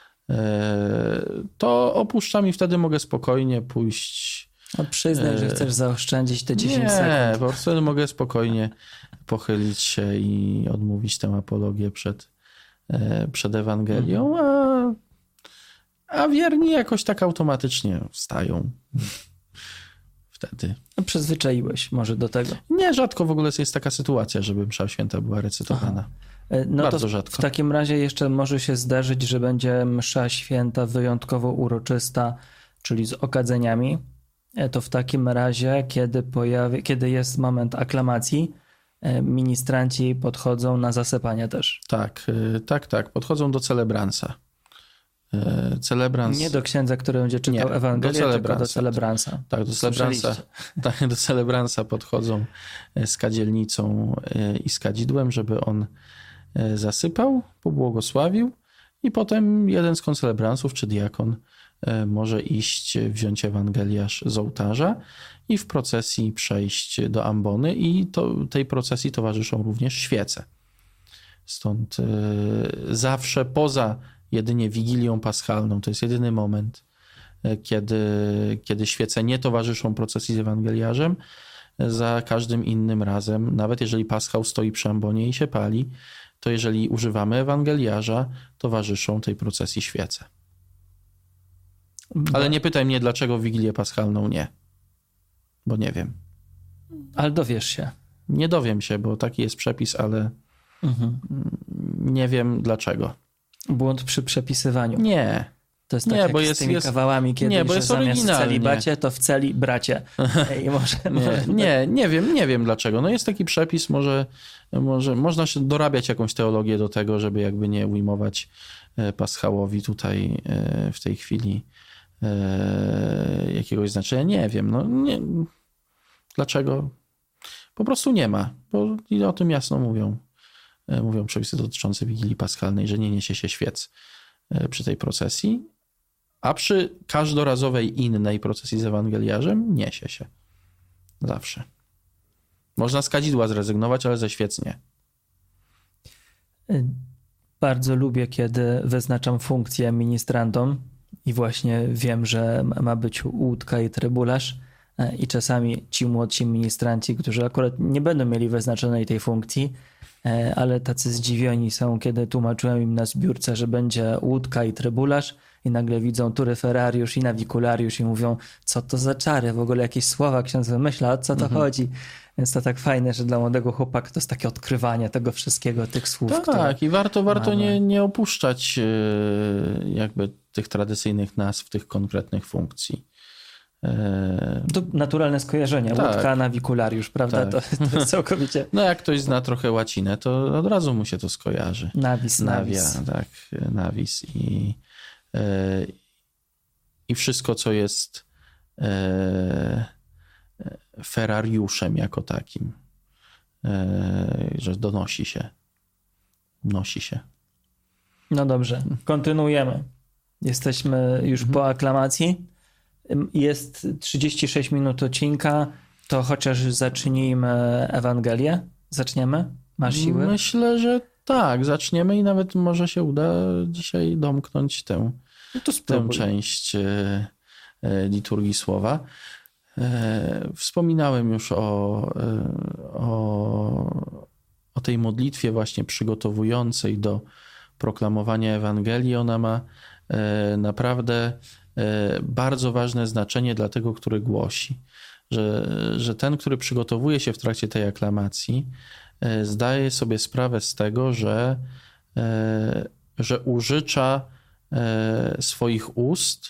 to opuszczam i wtedy mogę spokojnie pójść. No przyznaj, że chcesz zaoszczędzić te dziesięć nie, sekund. Nie, po prostu mogę spokojnie pochylić się i odmówić tę apologię przed przed Ewangelią, a, a wierni jakoś tak automatycznie wstają wtedy. Przyzwyczaiłeś może do tego? Nie, rzadko w ogóle jest taka sytuacja, żeby msza święta była recytowana. Aha. No Bardzo to rzadko. W takim razie jeszcze może się zdarzyć, że będzie msza święta wyjątkowo uroczysta, czyli z okadzeniami. To w takim razie, kiedy, pojawi, kiedy jest moment aklamacji, ministranci podchodzą na zasypanie też. Tak, tak, tak. Podchodzą do celebransa. Celebrans... Nie do księdza, który będzie czytał Nie, Ewangelię, do tylko do celebransa. Tak, do celebransa, tak, do celebransa podchodzą z kadzielnicą i z kadzidłem, żeby on zasypał, pobłogosławił i potem jeden z koncelebransów czy diakon może iść, wziąć Ewangeliarz z ołtarza i w procesji przejść do ambony i to, tej procesji towarzyszą również świece. Stąd zawsze poza jedynie Wigilią Paschalną, to jest jedyny moment, kiedy, kiedy świece nie towarzyszą procesji z Ewangeliarzem, za każdym innym razem, nawet jeżeli Paschał stoi przy ambonie i się pali, to jeżeli używamy Ewangeliarza, towarzyszą tej procesji świece. Ale nie pytaj mnie, dlaczego w Wigilię Paschalną nie. Bo nie wiem. Ale dowiesz się. Nie dowiem się, bo taki jest przepis, ale mhm. nie wiem dlaczego. Błąd przy przepisywaniu. Nie. To jest tak nie, jak bo jest, z tymi jest, kawałami kiedyś, nie, bo jest że zamiast w celibacie, to w celi bracie. I może, nie, może nie, nie wiem, nie wiem dlaczego. No jest taki przepis, może, może można się dorabiać jakąś teologię do tego, żeby jakby nie ujmować Paschałowi tutaj w tej chwili jakiegoś znaczenia. Nie wiem, no nie. Dlaczego? Po prostu nie ma, bo o tym jasno mówią mówią przepisy dotyczące Wigilii Paschalnej, że nie niesie się świec przy tej procesji, a przy każdorazowej innej procesji z ewangeliarzem niesie się. Zawsze. Można z kadzidła zrezygnować, ale ze świec nie. Bardzo lubię, kiedy wyznaczam funkcję ministrantom i właśnie wiem, że ma być łódka i trybularz i czasami ci młodsi ministranci, którzy akurat nie będą mieli wyznaczonej tej funkcji, ale tacy zdziwieni są, kiedy tłumaczyłem im na zbiórce, że będzie łódka i trybularz i nagle widzą turyferariusz i nawikulariusz i mówią, co to za czary, w ogóle jakieś słowa ksiądz wymyśla, o co to mhm. chodzi. Więc to tak fajne, że dla młodego chłopaka to jest takie odkrywanie tego wszystkiego, tych słów. Tak, które i warto, warto nie, nie opuszczać jakby tych tradycyjnych nazw, tych konkretnych funkcji. To naturalne skojarzenie, tak. Łódka, nawikulariusz, prawda? Tak. To, to jest całkowicie... No jak ktoś zna trochę łacinę, to od razu mu się to skojarzy. Navis, Nawia, navis. tak, navis i, i wszystko, co jest ferariuszem jako takim, że donosi się, nosi się. No dobrze, kontynuujemy. Jesteśmy już mhm. po aklamacji. Jest trzydzieści sześć minut odcinka, to chociaż zacznijmy Ewangelię. Zaczniemy? Masz siły? Myślę, że tak, zaczniemy i nawet może się uda dzisiaj domknąć tę, no to tę część liturgii słowa. Wspominałem już o, o, o tej modlitwie właśnie przygotowującej do proklamowania Ewangelii. Ona ma naprawdę bardzo ważne znaczenie dla tego, który głosi. Że, że ten, który przygotowuje się w trakcie tej aklamacji, zdaje sobie sprawę z tego, że, że użycza swoich ust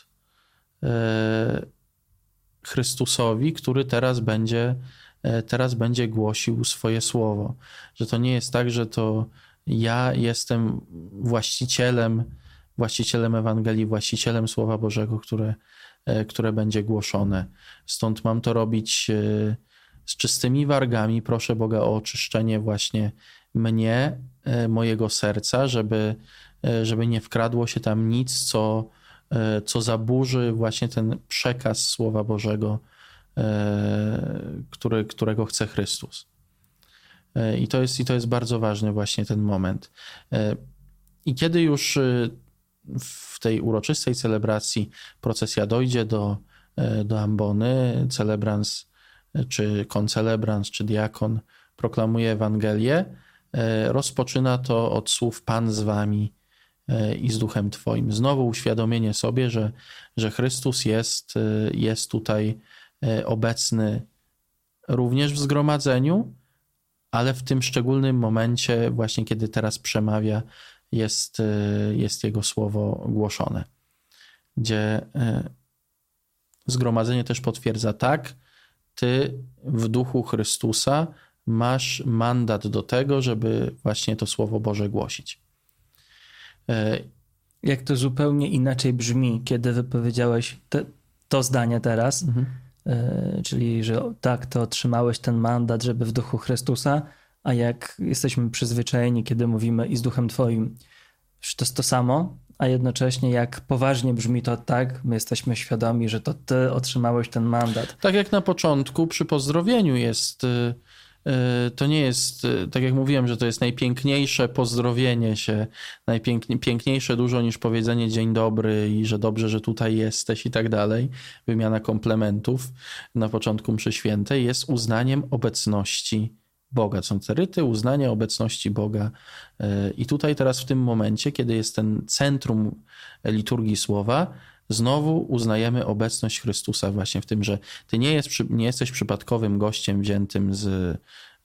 Chrystusowi, który teraz będzie, teraz będzie głosił swoje słowo. Że to nie jest tak, że to ja jestem właścicielem, właścicielem Ewangelii, właścicielem Słowa Bożego, które, które będzie głoszone. Stąd mam to robić z czystymi wargami. Proszę Boga o oczyszczenie właśnie mnie, mojego serca, żeby, żeby nie wkradło się tam nic, co, co zaburzy właśnie ten przekaz Słowa Bożego, który, którego chce Chrystus. I to jest, i to jest bardzo ważny właśnie ten moment. I kiedy już w tej uroczystej celebracji procesja dojdzie do, do ambony, celebrans czy koncelebrans, czy diakon proklamuje Ewangelię, rozpoczyna to od słów Pan z wami i z duchem twoim. Znowu uświadomienie sobie, że, że Chrystus jest, jest tutaj obecny również w zgromadzeniu, ale w tym szczególnym momencie, właśnie kiedy teraz przemawia, jest, jest Jego słowo głoszone. Gdzie zgromadzenie też potwierdza, tak, ty w duchu Chrystusa masz mandat do tego, żeby właśnie to Słowo Boże głosić. Jak to zupełnie inaczej brzmi, kiedy wypowiedziałeś te, to zdanie teraz, mhm. czyli że tak, to otrzymałeś ten mandat, żeby w duchu Chrystusa, a jak jesteśmy przyzwyczajeni, kiedy mówimy i z duchem twoim, to jest to samo, a jednocześnie jak poważnie brzmi to tak, my jesteśmy świadomi, że to ty otrzymałeś ten mandat. Tak jak na początku przy pozdrowieniu jest, to nie jest, tak jak mówiłem, że to jest najpiękniejsze pozdrowienie się, najpiękniejsze dużo niż powiedzenie dzień dobry i że dobrze, że tutaj jesteś i tak dalej, wymiana komplementów na początku mszy świętej jest uznaniem obecności Boga. Są te ryty uznania obecności Boga. I tutaj teraz w tym momencie, kiedy jest ten centrum liturgii słowa, znowu uznajemy obecność Chrystusa właśnie w tym, że ty nie, jest, nie jesteś przypadkowym gościem wziętym z,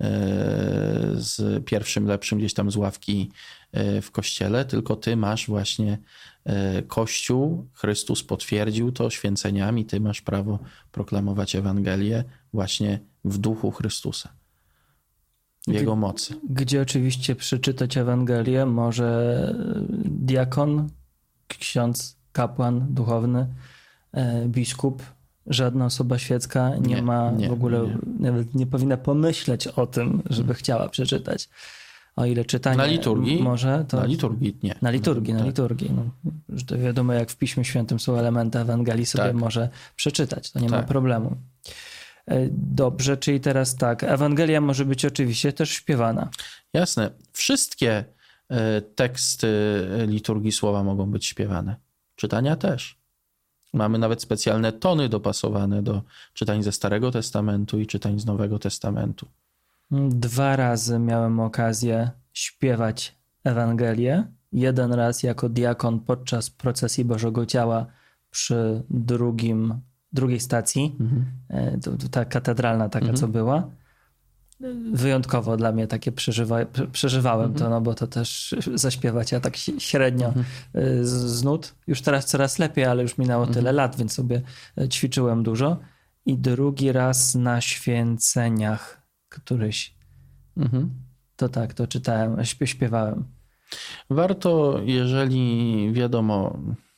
z pierwszym, lepszym gdzieś tam z ławki w kościele, tylko ty masz właśnie Kościół, Chrystus potwierdził to święceniami, ty masz prawo proklamować Ewangelię właśnie w duchu Chrystusa. W Jego mocy. Gdzie oczywiście przeczytać Ewangelię może diakon, ksiądz, kapłan duchowny, biskup, żadna osoba świecka nie, nie ma nie, w ogóle, nie. nawet nie powinna pomyśleć o tym, żeby hmm. chciała przeczytać. O ile czytanie na liturgii, może, to... Na liturgii nie. Na liturgii, na tak. liturgii. No, że to wiadomo, jak w Piśmie Świętym są elementy Ewangelii, sobie tak. może przeczytać. To nie tak. ma problemu. Dobrze, czyli teraz tak. Ewangelia może być oczywiście też śpiewana. Jasne. Wszystkie teksty liturgii słowa mogą być śpiewane. Czytania też. Mamy nawet specjalne tony dopasowane do czytań ze Starego Testamentu i czytań z Nowego Testamentu. Dwa razy miałem okazję śpiewać Ewangelię. Jeden raz jako diakon podczas procesji Bożego Ciała przy drugim, drugiej stacji. Mhm. To, to ta katedralna taka, mhm. co była. Wyjątkowo dla mnie takie przeżywa, przeżywałem mhm. to, no bo to też zaśpiewać ja tak średnio mhm. z, z nut. Już teraz coraz lepiej, ale już minęło mhm. tyle lat, więc sobie ćwiczyłem dużo. I drugi raz na święceniach któryś. Mhm. To tak, to czytałem, śpiewałem. Warto, jeżeli wiadomo,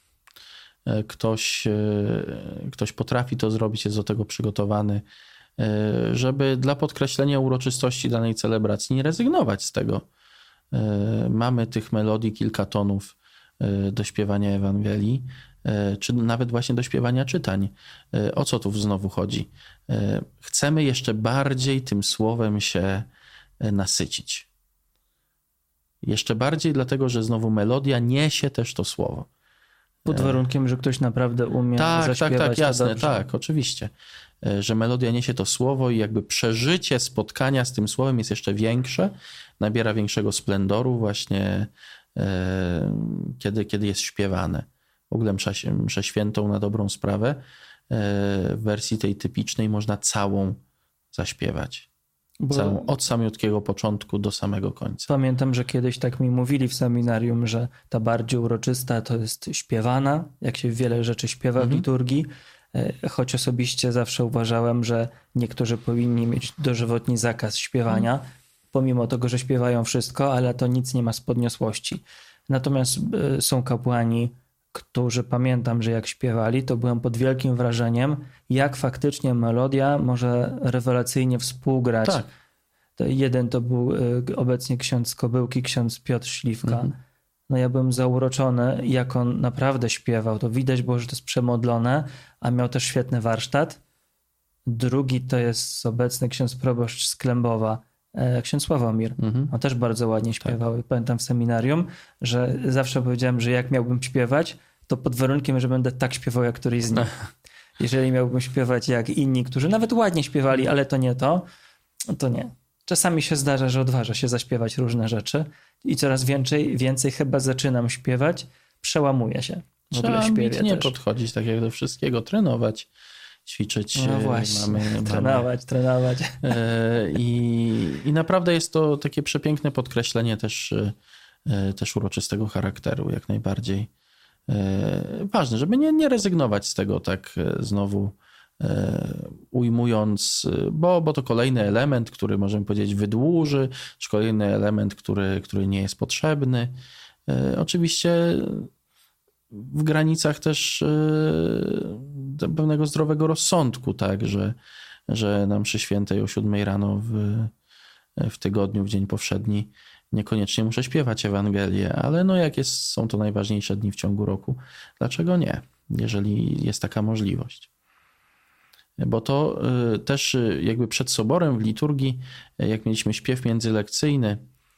ktoś, ktoś potrafi to zrobić, jest do tego przygotowany, żeby dla podkreślenia uroczystości danej celebracji nie rezygnować z tego. Mamy tych melodii kilka tonów do śpiewania Ewangelii, czy nawet właśnie do śpiewania czytań. O co tu znowu chodzi? Chcemy jeszcze bardziej tym słowem się nasycić. Jeszcze bardziej dlatego, że znowu melodia niesie też to słowo. Pod warunkiem, że ktoś naprawdę umie tak, zaśpiewać. Tak, tak, jasne, dobrze. tak, oczywiście. Że melodia niesie to słowo i jakby przeżycie spotkania z tym słowem jest jeszcze większe, nabiera większego splendoru właśnie e, kiedy, kiedy jest śpiewane. W ogóle msza, mszę świętą na dobrą sprawę e, w wersji tej typicznej można całą zaśpiewać. Bo całą, od samiutkiego początku do samego końca. Pamiętam, że kiedyś tak mi mówili w seminarium, że ta bardziej uroczysta to jest śpiewana, jak się wiele rzeczy śpiewa mhm. w liturgii, choć osobiście zawsze uważałem, że niektórzy powinni mieć dożywotni zakaz śpiewania, mhm. pomimo tego, że śpiewają wszystko, ale to nic nie ma z podniosłości. Natomiast są kapłani, którzy pamiętam, że jak śpiewali, to byłem pod wielkim wrażeniem, jak faktycznie melodia może rewelacyjnie współgrać. Tak. To jeden to był obecnie ksiądz Kobyłki, ksiądz Piotr Śliwka. Mhm. No ja byłem zauroczony, jak on naprawdę śpiewał. To widać było, że to jest przemodlone, a miał też świetny warsztat. Drugi to jest obecny ksiądz proboszcz z Klębowa, ksiądz Sławomir. Mhm. On też bardzo ładnie śpiewał. Tak. Pamiętam w seminarium, że zawsze powiedziałem, że jak miałbym śpiewać, to pod warunkiem, że będę tak śpiewał jak któryś z nich. Jeżeli miałbym śpiewać jak inni, którzy nawet ładnie śpiewali, ale to nie to, to nie. Czasami się zdarza, że odważa się zaśpiewać różne rzeczy i coraz więcej, więcej chyba zaczynam śpiewać, przełamuję się. W Trzeba ogóle śpiewie nie też. podchodzić tak jak do wszystkiego, trenować, ćwiczyć. No właśnie, mamy, trenować, mamy. trenować. I, I naprawdę jest to takie przepiękne podkreślenie też, też uroczystego charakteru, jak najbardziej. Ważne, żeby nie, nie rezygnować z tego tak znowu ujmując, bo, bo to kolejny element, który możemy powiedzieć wydłuży, czy kolejny element, który, który nie jest potrzebny. Oczywiście w granicach też pewnego zdrowego rozsądku, tak, że, że na mszy świętej o siódmej rano w, w tygodniu, w dzień powszedni niekoniecznie muszę śpiewać Ewangelię, ale no jak jest, są to najważniejsze dni w ciągu roku, dlaczego nie, jeżeli jest taka możliwość. Bo to też jakby przed soborem w liturgii, jak mieliśmy śpiew międzylekcyjny,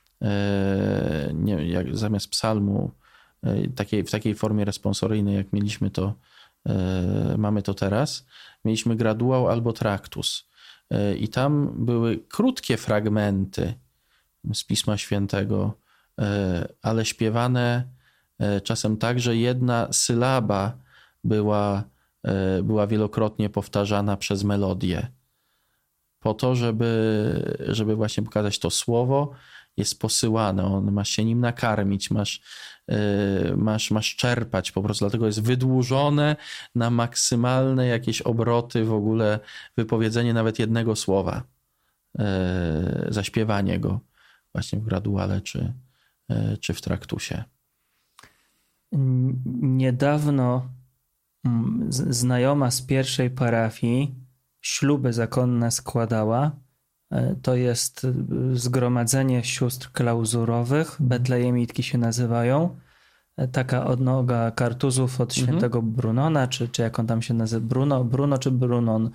nie, jak zamiast psalmu, takiej, w takiej formie responsoryjnej, jak mieliśmy to, mamy to teraz, mieliśmy graduał albo traktus. I tam były krótkie fragmenty z Pisma Świętego, ale śpiewane czasem tak, że jedna sylaba była, była wielokrotnie powtarzana przez melodię. Po to, żeby, żeby właśnie pokazać to słowo, jest posyłane, on masz się nim nakarmić, masz, masz, masz czerpać po prostu, dlatego jest wydłużone na maksymalne jakieś obroty, w ogóle wypowiedzenie nawet jednego słowa, zaśpiewanie go właśnie w graduale czy, czy w traktusie. Niedawno znajoma z pierwszej parafii śluby zakonne składała To jest zgromadzenie sióstr klauzurowych, betlejemitki się nazywają. Taka odnoga kartuzów od świętego mhm. Brunona, czy, czy jak on tam się nazywa, Bruno, Bruno czy Brunon.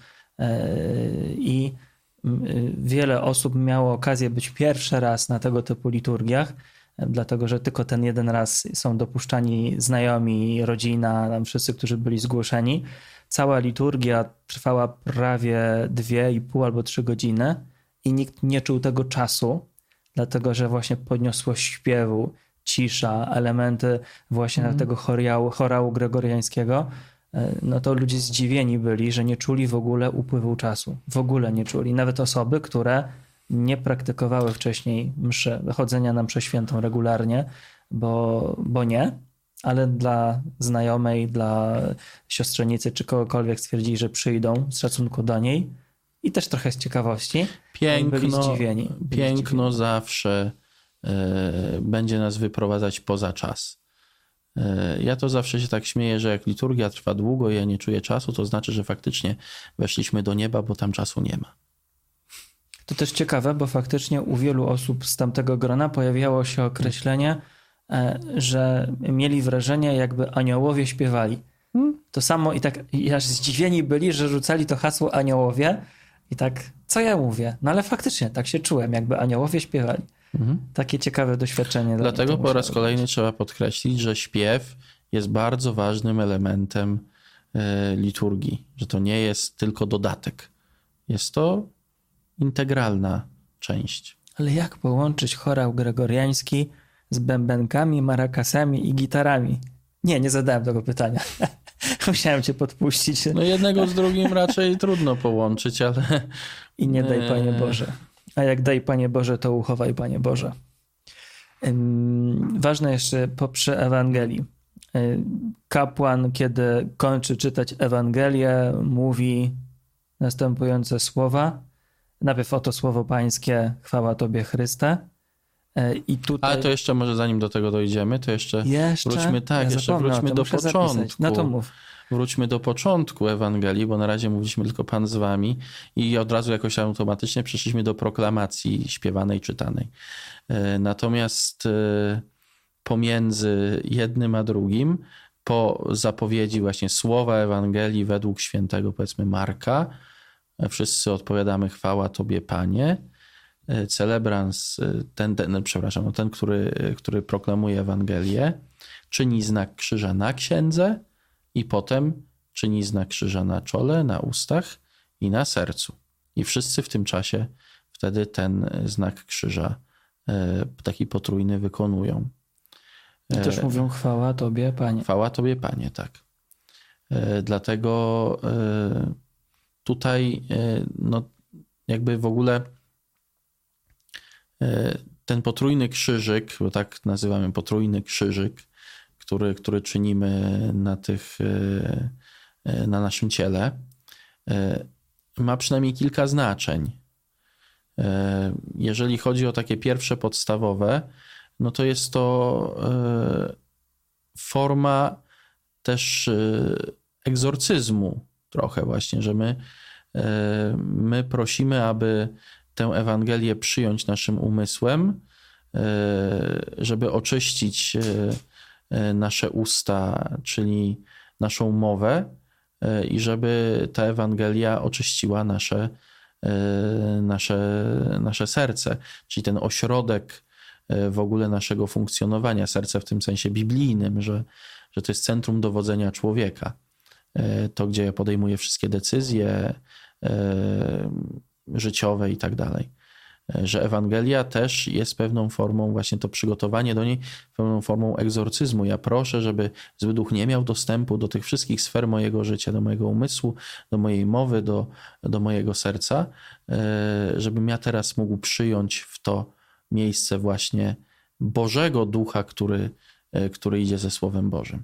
I wiele osób miało okazję być pierwszy raz na tego typu liturgiach, dlatego że tylko ten jeden raz są dopuszczani znajomi, rodzina, tam wszyscy, którzy byli zgłoszeni. Cała liturgia trwała prawie dwie i pół albo trzy godziny i nikt nie czuł tego czasu, dlatego że właśnie podniosłość śpiewu, cisza, elementy właśnie mm. tego chorału, chorału gregoriańskiego, no to ludzie zdziwieni byli, że nie czuli w ogóle upływu czasu. W ogóle nie czuli. Nawet osoby, które nie praktykowały wcześniej mszy, chodzenia na mszę świętą regularnie, bo, bo nie, ale dla znajomej, dla siostrzenicy czy kogokolwiek stwierdzili, że przyjdą z szacunku do niej i też trochę z ciekawości. Piękno, byli zdziwieni. Byli piękno zdziwieni. zawsze y, będzie nas wyprowadzać poza czas. Y, ja to zawsze się tak śmieję, że jak liturgia trwa długo i ja nie czuję czasu, to znaczy, że faktycznie weszliśmy do nieba, bo tam czasu nie ma. To też ciekawe, bo faktycznie u wielu osób z tamtego grona pojawiało się określenie, że mieli wrażenie, jakby aniołowie śpiewali. To samo i tak i aż zdziwieni byli, że rzucali to hasło aniołowie i tak, co ja mówię? No ale faktycznie tak się czułem, jakby aniołowie śpiewali. Mhm. Takie ciekawe doświadczenie. Dlatego po raz kolejny być. Trzeba podkreślić, że śpiew jest bardzo ważnym elementem liturgii, że to nie jest tylko dodatek. Jest to integralna część. Ale jak połączyć chorał gregoriański z bębenkami, marakasami i gitarami? Nie, nie zadałem tego pytania. Musiałem cię podpuścić. No jednego z drugim raczej trudno połączyć, ale... I nie daj, Panie Boże. A jak daj, Panie Boże, to uchowaj, Panie Boże. Ważne jeszcze po przy Ewangelii. Kapłan, kiedy kończy czytać Ewangelię, mówi następujące słowa. Najpierw oto słowo pańskie, chwała Tobie, Chryste. I tutaj... Ale to jeszcze może zanim do tego dojdziemy, to jeszcze, jeszcze? wróćmy, tak, ja jeszcze wróćmy do początku. Zapisać. No to mów. Wróćmy do początku Ewangelii, bo na razie mówiliśmy tylko Pan z wami i od razu jakoś automatycznie przeszliśmy do proklamacji śpiewanej, czytanej. Natomiast pomiędzy jednym a drugim, po zapowiedzi właśnie słowa Ewangelii według świętego, powiedzmy, Marka, wszyscy odpowiadamy chwała Tobie, Panie. Celebrans, ten, ten, przepraszam, no ten, który, który proklamuje Ewangelię, czyni znak krzyża na księdze i potem czyni znak krzyża na czole, na ustach i na sercu. I wszyscy w tym czasie wtedy ten znak krzyża taki potrójny wykonują. I też mówią chwała Tobie, Panie. Chwała Tobie, Panie, tak. Dlatego tutaj no, jakby w ogóle ten potrójny krzyżyk, bo tak nazywamy potrójny krzyżyk, który, który czynimy na tych, na naszym ciele, ma przynajmniej kilka znaczeń. Jeżeli chodzi o takie pierwsze podstawowe, no to jest to forma też egzorcyzmu trochę właśnie, że my, my prosimy, aby tę Ewangelię przyjąć naszym umysłem, żeby oczyścić nasze usta, czyli naszą mowę i żeby ta Ewangelia oczyściła nasze, nasze, nasze serce, czyli ten ośrodek w ogóle naszego funkcjonowania, serce w tym sensie biblijnym, że, że to jest centrum dowodzenia człowieka. To, gdzie ja podejmuję wszystkie decyzje życiowe i tak dalej. Że Ewangelia też jest pewną formą, właśnie to przygotowanie do niej, pewną formą egzorcyzmu. Ja proszę, żeby zły duch nie miał dostępu do tych wszystkich sfer mojego życia, do mojego umysłu, do mojej mowy, do, do mojego serca, żebym ja teraz mógł przyjąć w to miejsce właśnie Bożego Ducha, który, który idzie ze Słowem Bożym.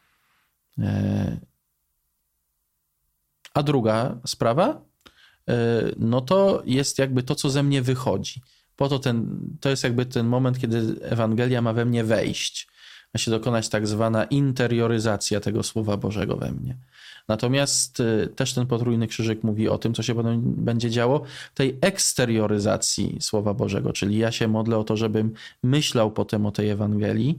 A druga sprawa, no to jest jakby to, co ze mnie wychodzi. Po to, ten, to jest jakby ten moment, kiedy Ewangelia ma we mnie wejść. Ma się dokonać tak zwana interioryzacja tego Słowa Bożego we mnie. Natomiast też ten potrójny krzyżyk mówi o tym, co się potem będzie działo, tej eksterioryzacji Słowa Bożego, czyli ja się modlę o to, żebym myślał potem o tej Ewangelii,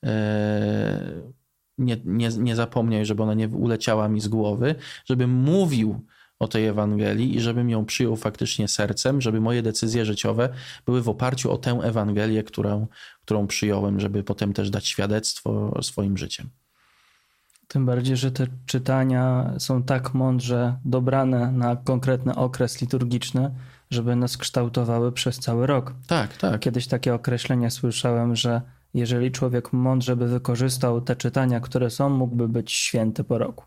nie, nie, nie zapomniał, żeby ona nie uleciała mi z głowy, żebym mówił o tej Ewangelii i żebym ją przyjął faktycznie sercem, żeby moje decyzje życiowe były w oparciu o tę Ewangelię, którą, którą przyjąłem, żeby potem też dać świadectwo swoim życiem. Tym bardziej, że te czytania są tak mądrze dobrane na konkretny okres liturgiczny, żeby nas kształtowały przez cały rok. Tak, tak. Kiedyś takie określenie słyszałem, że jeżeli człowiek mądrze by wykorzystał te czytania, które są, mógłby być święty po roku.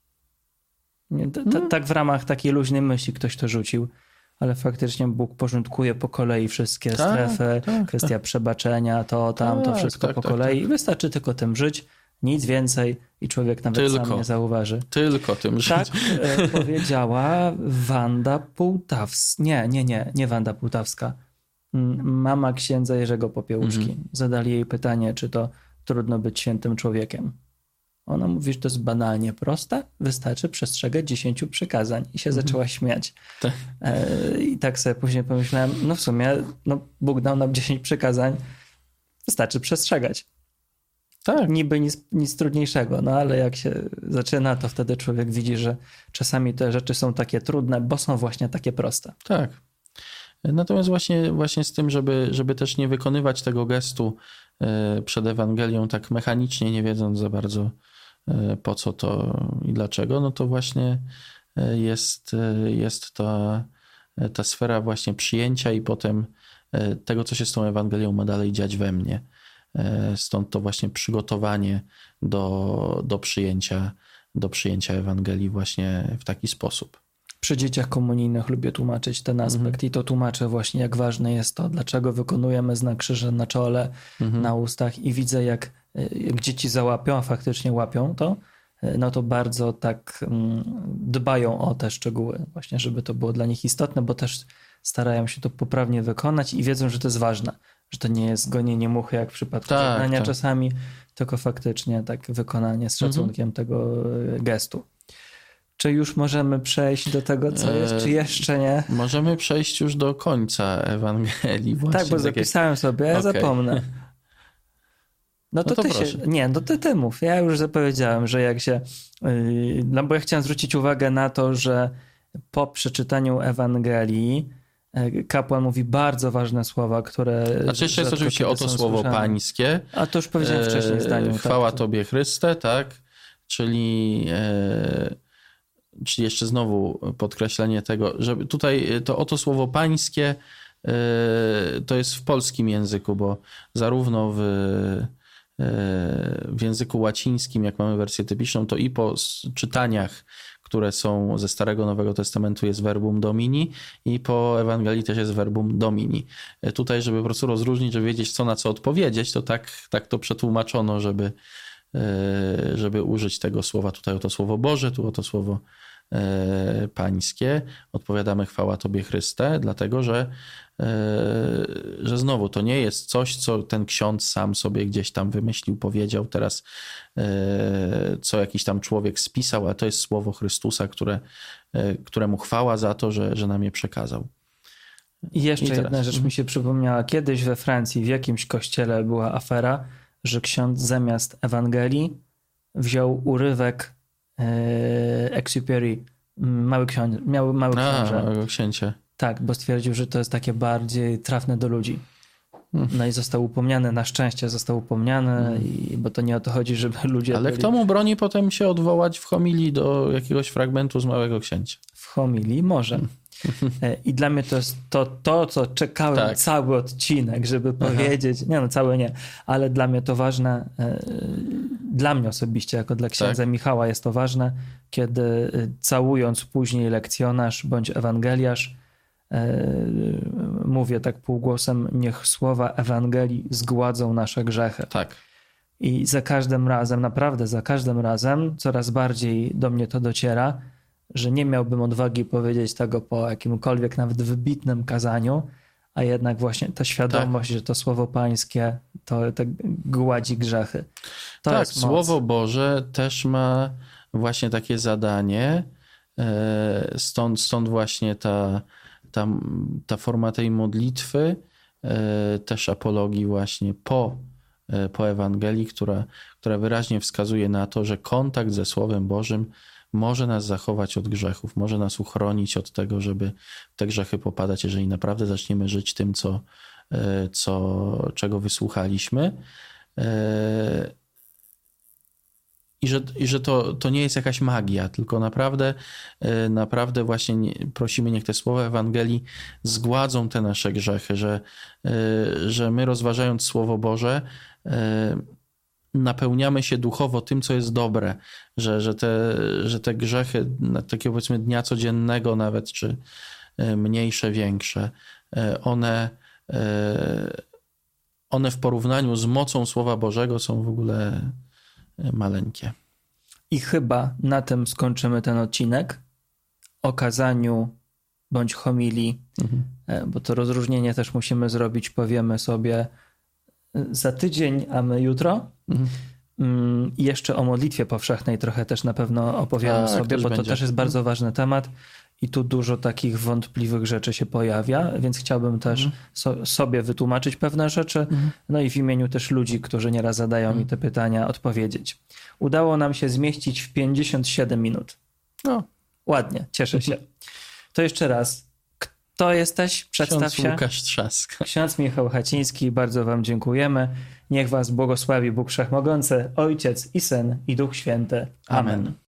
Nie, t- t- tak w ramach takiej luźnej myśli ktoś to rzucił, ale faktycznie Bóg porządkuje po kolei wszystkie tak, strefy, tak, kwestia tak. przebaczenia, to, tam, tak, to wszystko tak, po tak, kolei. Tak. Wystarczy tylko tym żyć, nic więcej i człowiek nawet tylko, sam nie zauważy. Tylko tym żyć. Tak e, powiedziała Wanda Półtawska. Nie, nie, nie, nie Wanda Półtawska. Mama księdza Jerzego Popiełuszki. Mhm. Zadali jej pytanie, czy to trudno być świętym człowiekiem. Ona mówi, że to jest banalnie proste, wystarczy przestrzegać dziesięciu przykazań. I się mhm. zaczęła śmiać. Tak. E, I tak sobie później pomyślałem, no w sumie no Bóg dał nam dziesięć przykazań, wystarczy przestrzegać. Tak. Niby nic, nic trudniejszego, no ale jak się zaczyna, to wtedy człowiek widzi, że czasami te rzeczy są takie trudne, bo są właśnie takie proste. Tak. Natomiast właśnie, właśnie z tym, żeby, żeby też nie wykonywać tego gestu przed Ewangelią tak mechanicznie, nie wiedząc za bardzo po co to i dlaczego, no to właśnie jest, jest ta, ta sfera właśnie przyjęcia i potem tego, co się z tą Ewangelią ma dalej dziać we mnie. Stąd to właśnie przygotowanie do, do, przyjęcia, do przyjęcia Ewangelii właśnie w taki sposób. Przy dzieciach komunijnych lubię tłumaczyć ten aspekt mhm. i to tłumaczę właśnie, jak ważne jest to, dlaczego wykonujemy znak krzyża na czole, mhm. na ustach i widzę, jak, jak dzieci załapią, a faktycznie łapią to, no to bardzo tak dbają o te szczegóły właśnie, żeby to było dla nich istotne, bo też starają się to poprawnie wykonać i wiedzą, że to jest ważne, że to nie jest gonienie muchy, jak w przypadku tak, żegnania tak. czasami, tylko faktycznie tak wykonanie z szacunkiem mhm. tego gestu. Czy już możemy przejść do tego, co jest, czy jeszcze nie? Możemy przejść już do końca Ewangelii. Właśnie, tak, bo zapisałem jak... sobie, ja okay. zapomnę. No to, no to ty proszę. się, nie, no ty, ty mów. Ja już zapowiedziałem, że jak się, yy, no bo ja chciałem zwrócić uwagę na to, że po przeczytaniu Ewangelii yy, kapłan mówi bardzo ważne słowa, które... Znaczy jeszcze jest oczywiście o to słowo słyszane. Pańskie. A to już powiedziałem wcześniej w zdaniu. Chwała tak. Tobie Chryste, tak? Czyli... Yy... Czyli jeszcze znowu podkreślenie tego, że tutaj to oto słowo pańskie to jest w polskim języku, bo zarówno w, w języku łacińskim, jak mamy wersję typiczną, to i po czytaniach, które są ze Starego Nowego Testamentu jest verbum domini i po Ewangelii też jest verbum domini. Tutaj, żeby po prostu rozróżnić, żeby wiedzieć, co na co odpowiedzieć, to tak, tak to przetłumaczono, żeby żeby użyć tego słowa, tutaj o to słowo Boże, tu o to słowo pańskie. Odpowiadamy chwała Tobie Chryste, dlatego że, że znowu to nie jest coś, co ten ksiądz sam sobie gdzieś tam wymyślił, powiedział teraz, co jakiś tam człowiek spisał, a to jest słowo Chrystusa, które, któremu chwała za to, że, że nam je przekazał. I jeszcze I teraz... jedna rzecz mi się przypomniała. Kiedyś we Francji w jakimś kościele była afera, że ksiądz zamiast Ewangelii wziął urywek e, Exupéry, mały książę, miał mały książę. A, małego księcia. Tak, bo stwierdził, że to jest takie bardziej trafne do ludzi. No i został upomniany, na szczęście został upomniany, hmm. i, bo to nie o to chodzi, żeby ludzie... Ale byli... kto mu broni potem się odwołać w homilii do jakiegoś fragmentu z Małego Księcia? W homilii może. I dla mnie to jest to, to co czekałem tak. cały odcinek, żeby Aha. powiedzieć, nie no cały nie, ale dla mnie to ważne, dla mnie osobiście, jako dla księdza tak. Michała jest to ważne, kiedy całując później lekcjonarz bądź ewangeliarz, mówię tak półgłosem, niech słowa Ewangelii zgładzą nasze grzechy. Tak. I za każdym razem, naprawdę za każdym razem coraz bardziej do mnie to dociera, że nie miałbym odwagi powiedzieć tego po jakimkolwiek nawet wybitnym kazaniu, a jednak właśnie ta świadomość, tak. że to słowo pańskie to, to gładzi grzechy. To tak, jest moc. Słowo Boże też ma właśnie takie zadanie. Stąd, stąd właśnie ta, ta, ta forma tej modlitwy, też apologii właśnie po, po Ewangelii, która, która wyraźnie wskazuje na to, że kontakt ze Słowem Bożym może nas zachować od grzechów, może nas uchronić od tego, żeby w te grzechy popadać, jeżeli naprawdę zaczniemy żyć tym, co, co, czego wysłuchaliśmy. I że, i że to, to nie jest jakaś magia, tylko naprawdę, naprawdę właśnie nie, prosimy, niech te słowa Ewangelii zgładzą te nasze grzechy, że, że my rozważając Słowo Boże napełniamy się duchowo tym, co jest dobre, że, że, te, że te grzechy takiego powiedzmy dnia codziennego nawet, czy mniejsze, większe, one, one w porównaniu z mocą Słowa Bożego są w ogóle maleńkie. I chyba na tym skończymy ten odcinek o kazaniu bądź homilii, mhm. bo to rozróżnienie też musimy zrobić, powiemy sobie za tydzień, a my jutro. Mhm. I jeszcze o modlitwie powszechnej trochę też na pewno opowiemy tak, sobie, bo to będzie. Też jest bardzo ważny temat i tu dużo takich wątpliwych rzeczy się pojawia, więc chciałbym też mhm. so, sobie wytłumaczyć pewne rzeczy, mhm. no i w imieniu też ludzi, którzy nieraz zadają mhm. mi te pytania, odpowiedzieć. Udało nam się zmieścić w pięćdziesiąt siedem minut. No. Ładnie, cieszę się. To jeszcze raz. Kto jesteś? Przedstaw Ksiądz się. Łukasz Trzask. Ksiądz Michał Haciński, bardzo wam dziękujemy. Niech was błogosławi Bóg Wszechmogący, Ojciec i Syn i Duch Święty. Amen. Amen.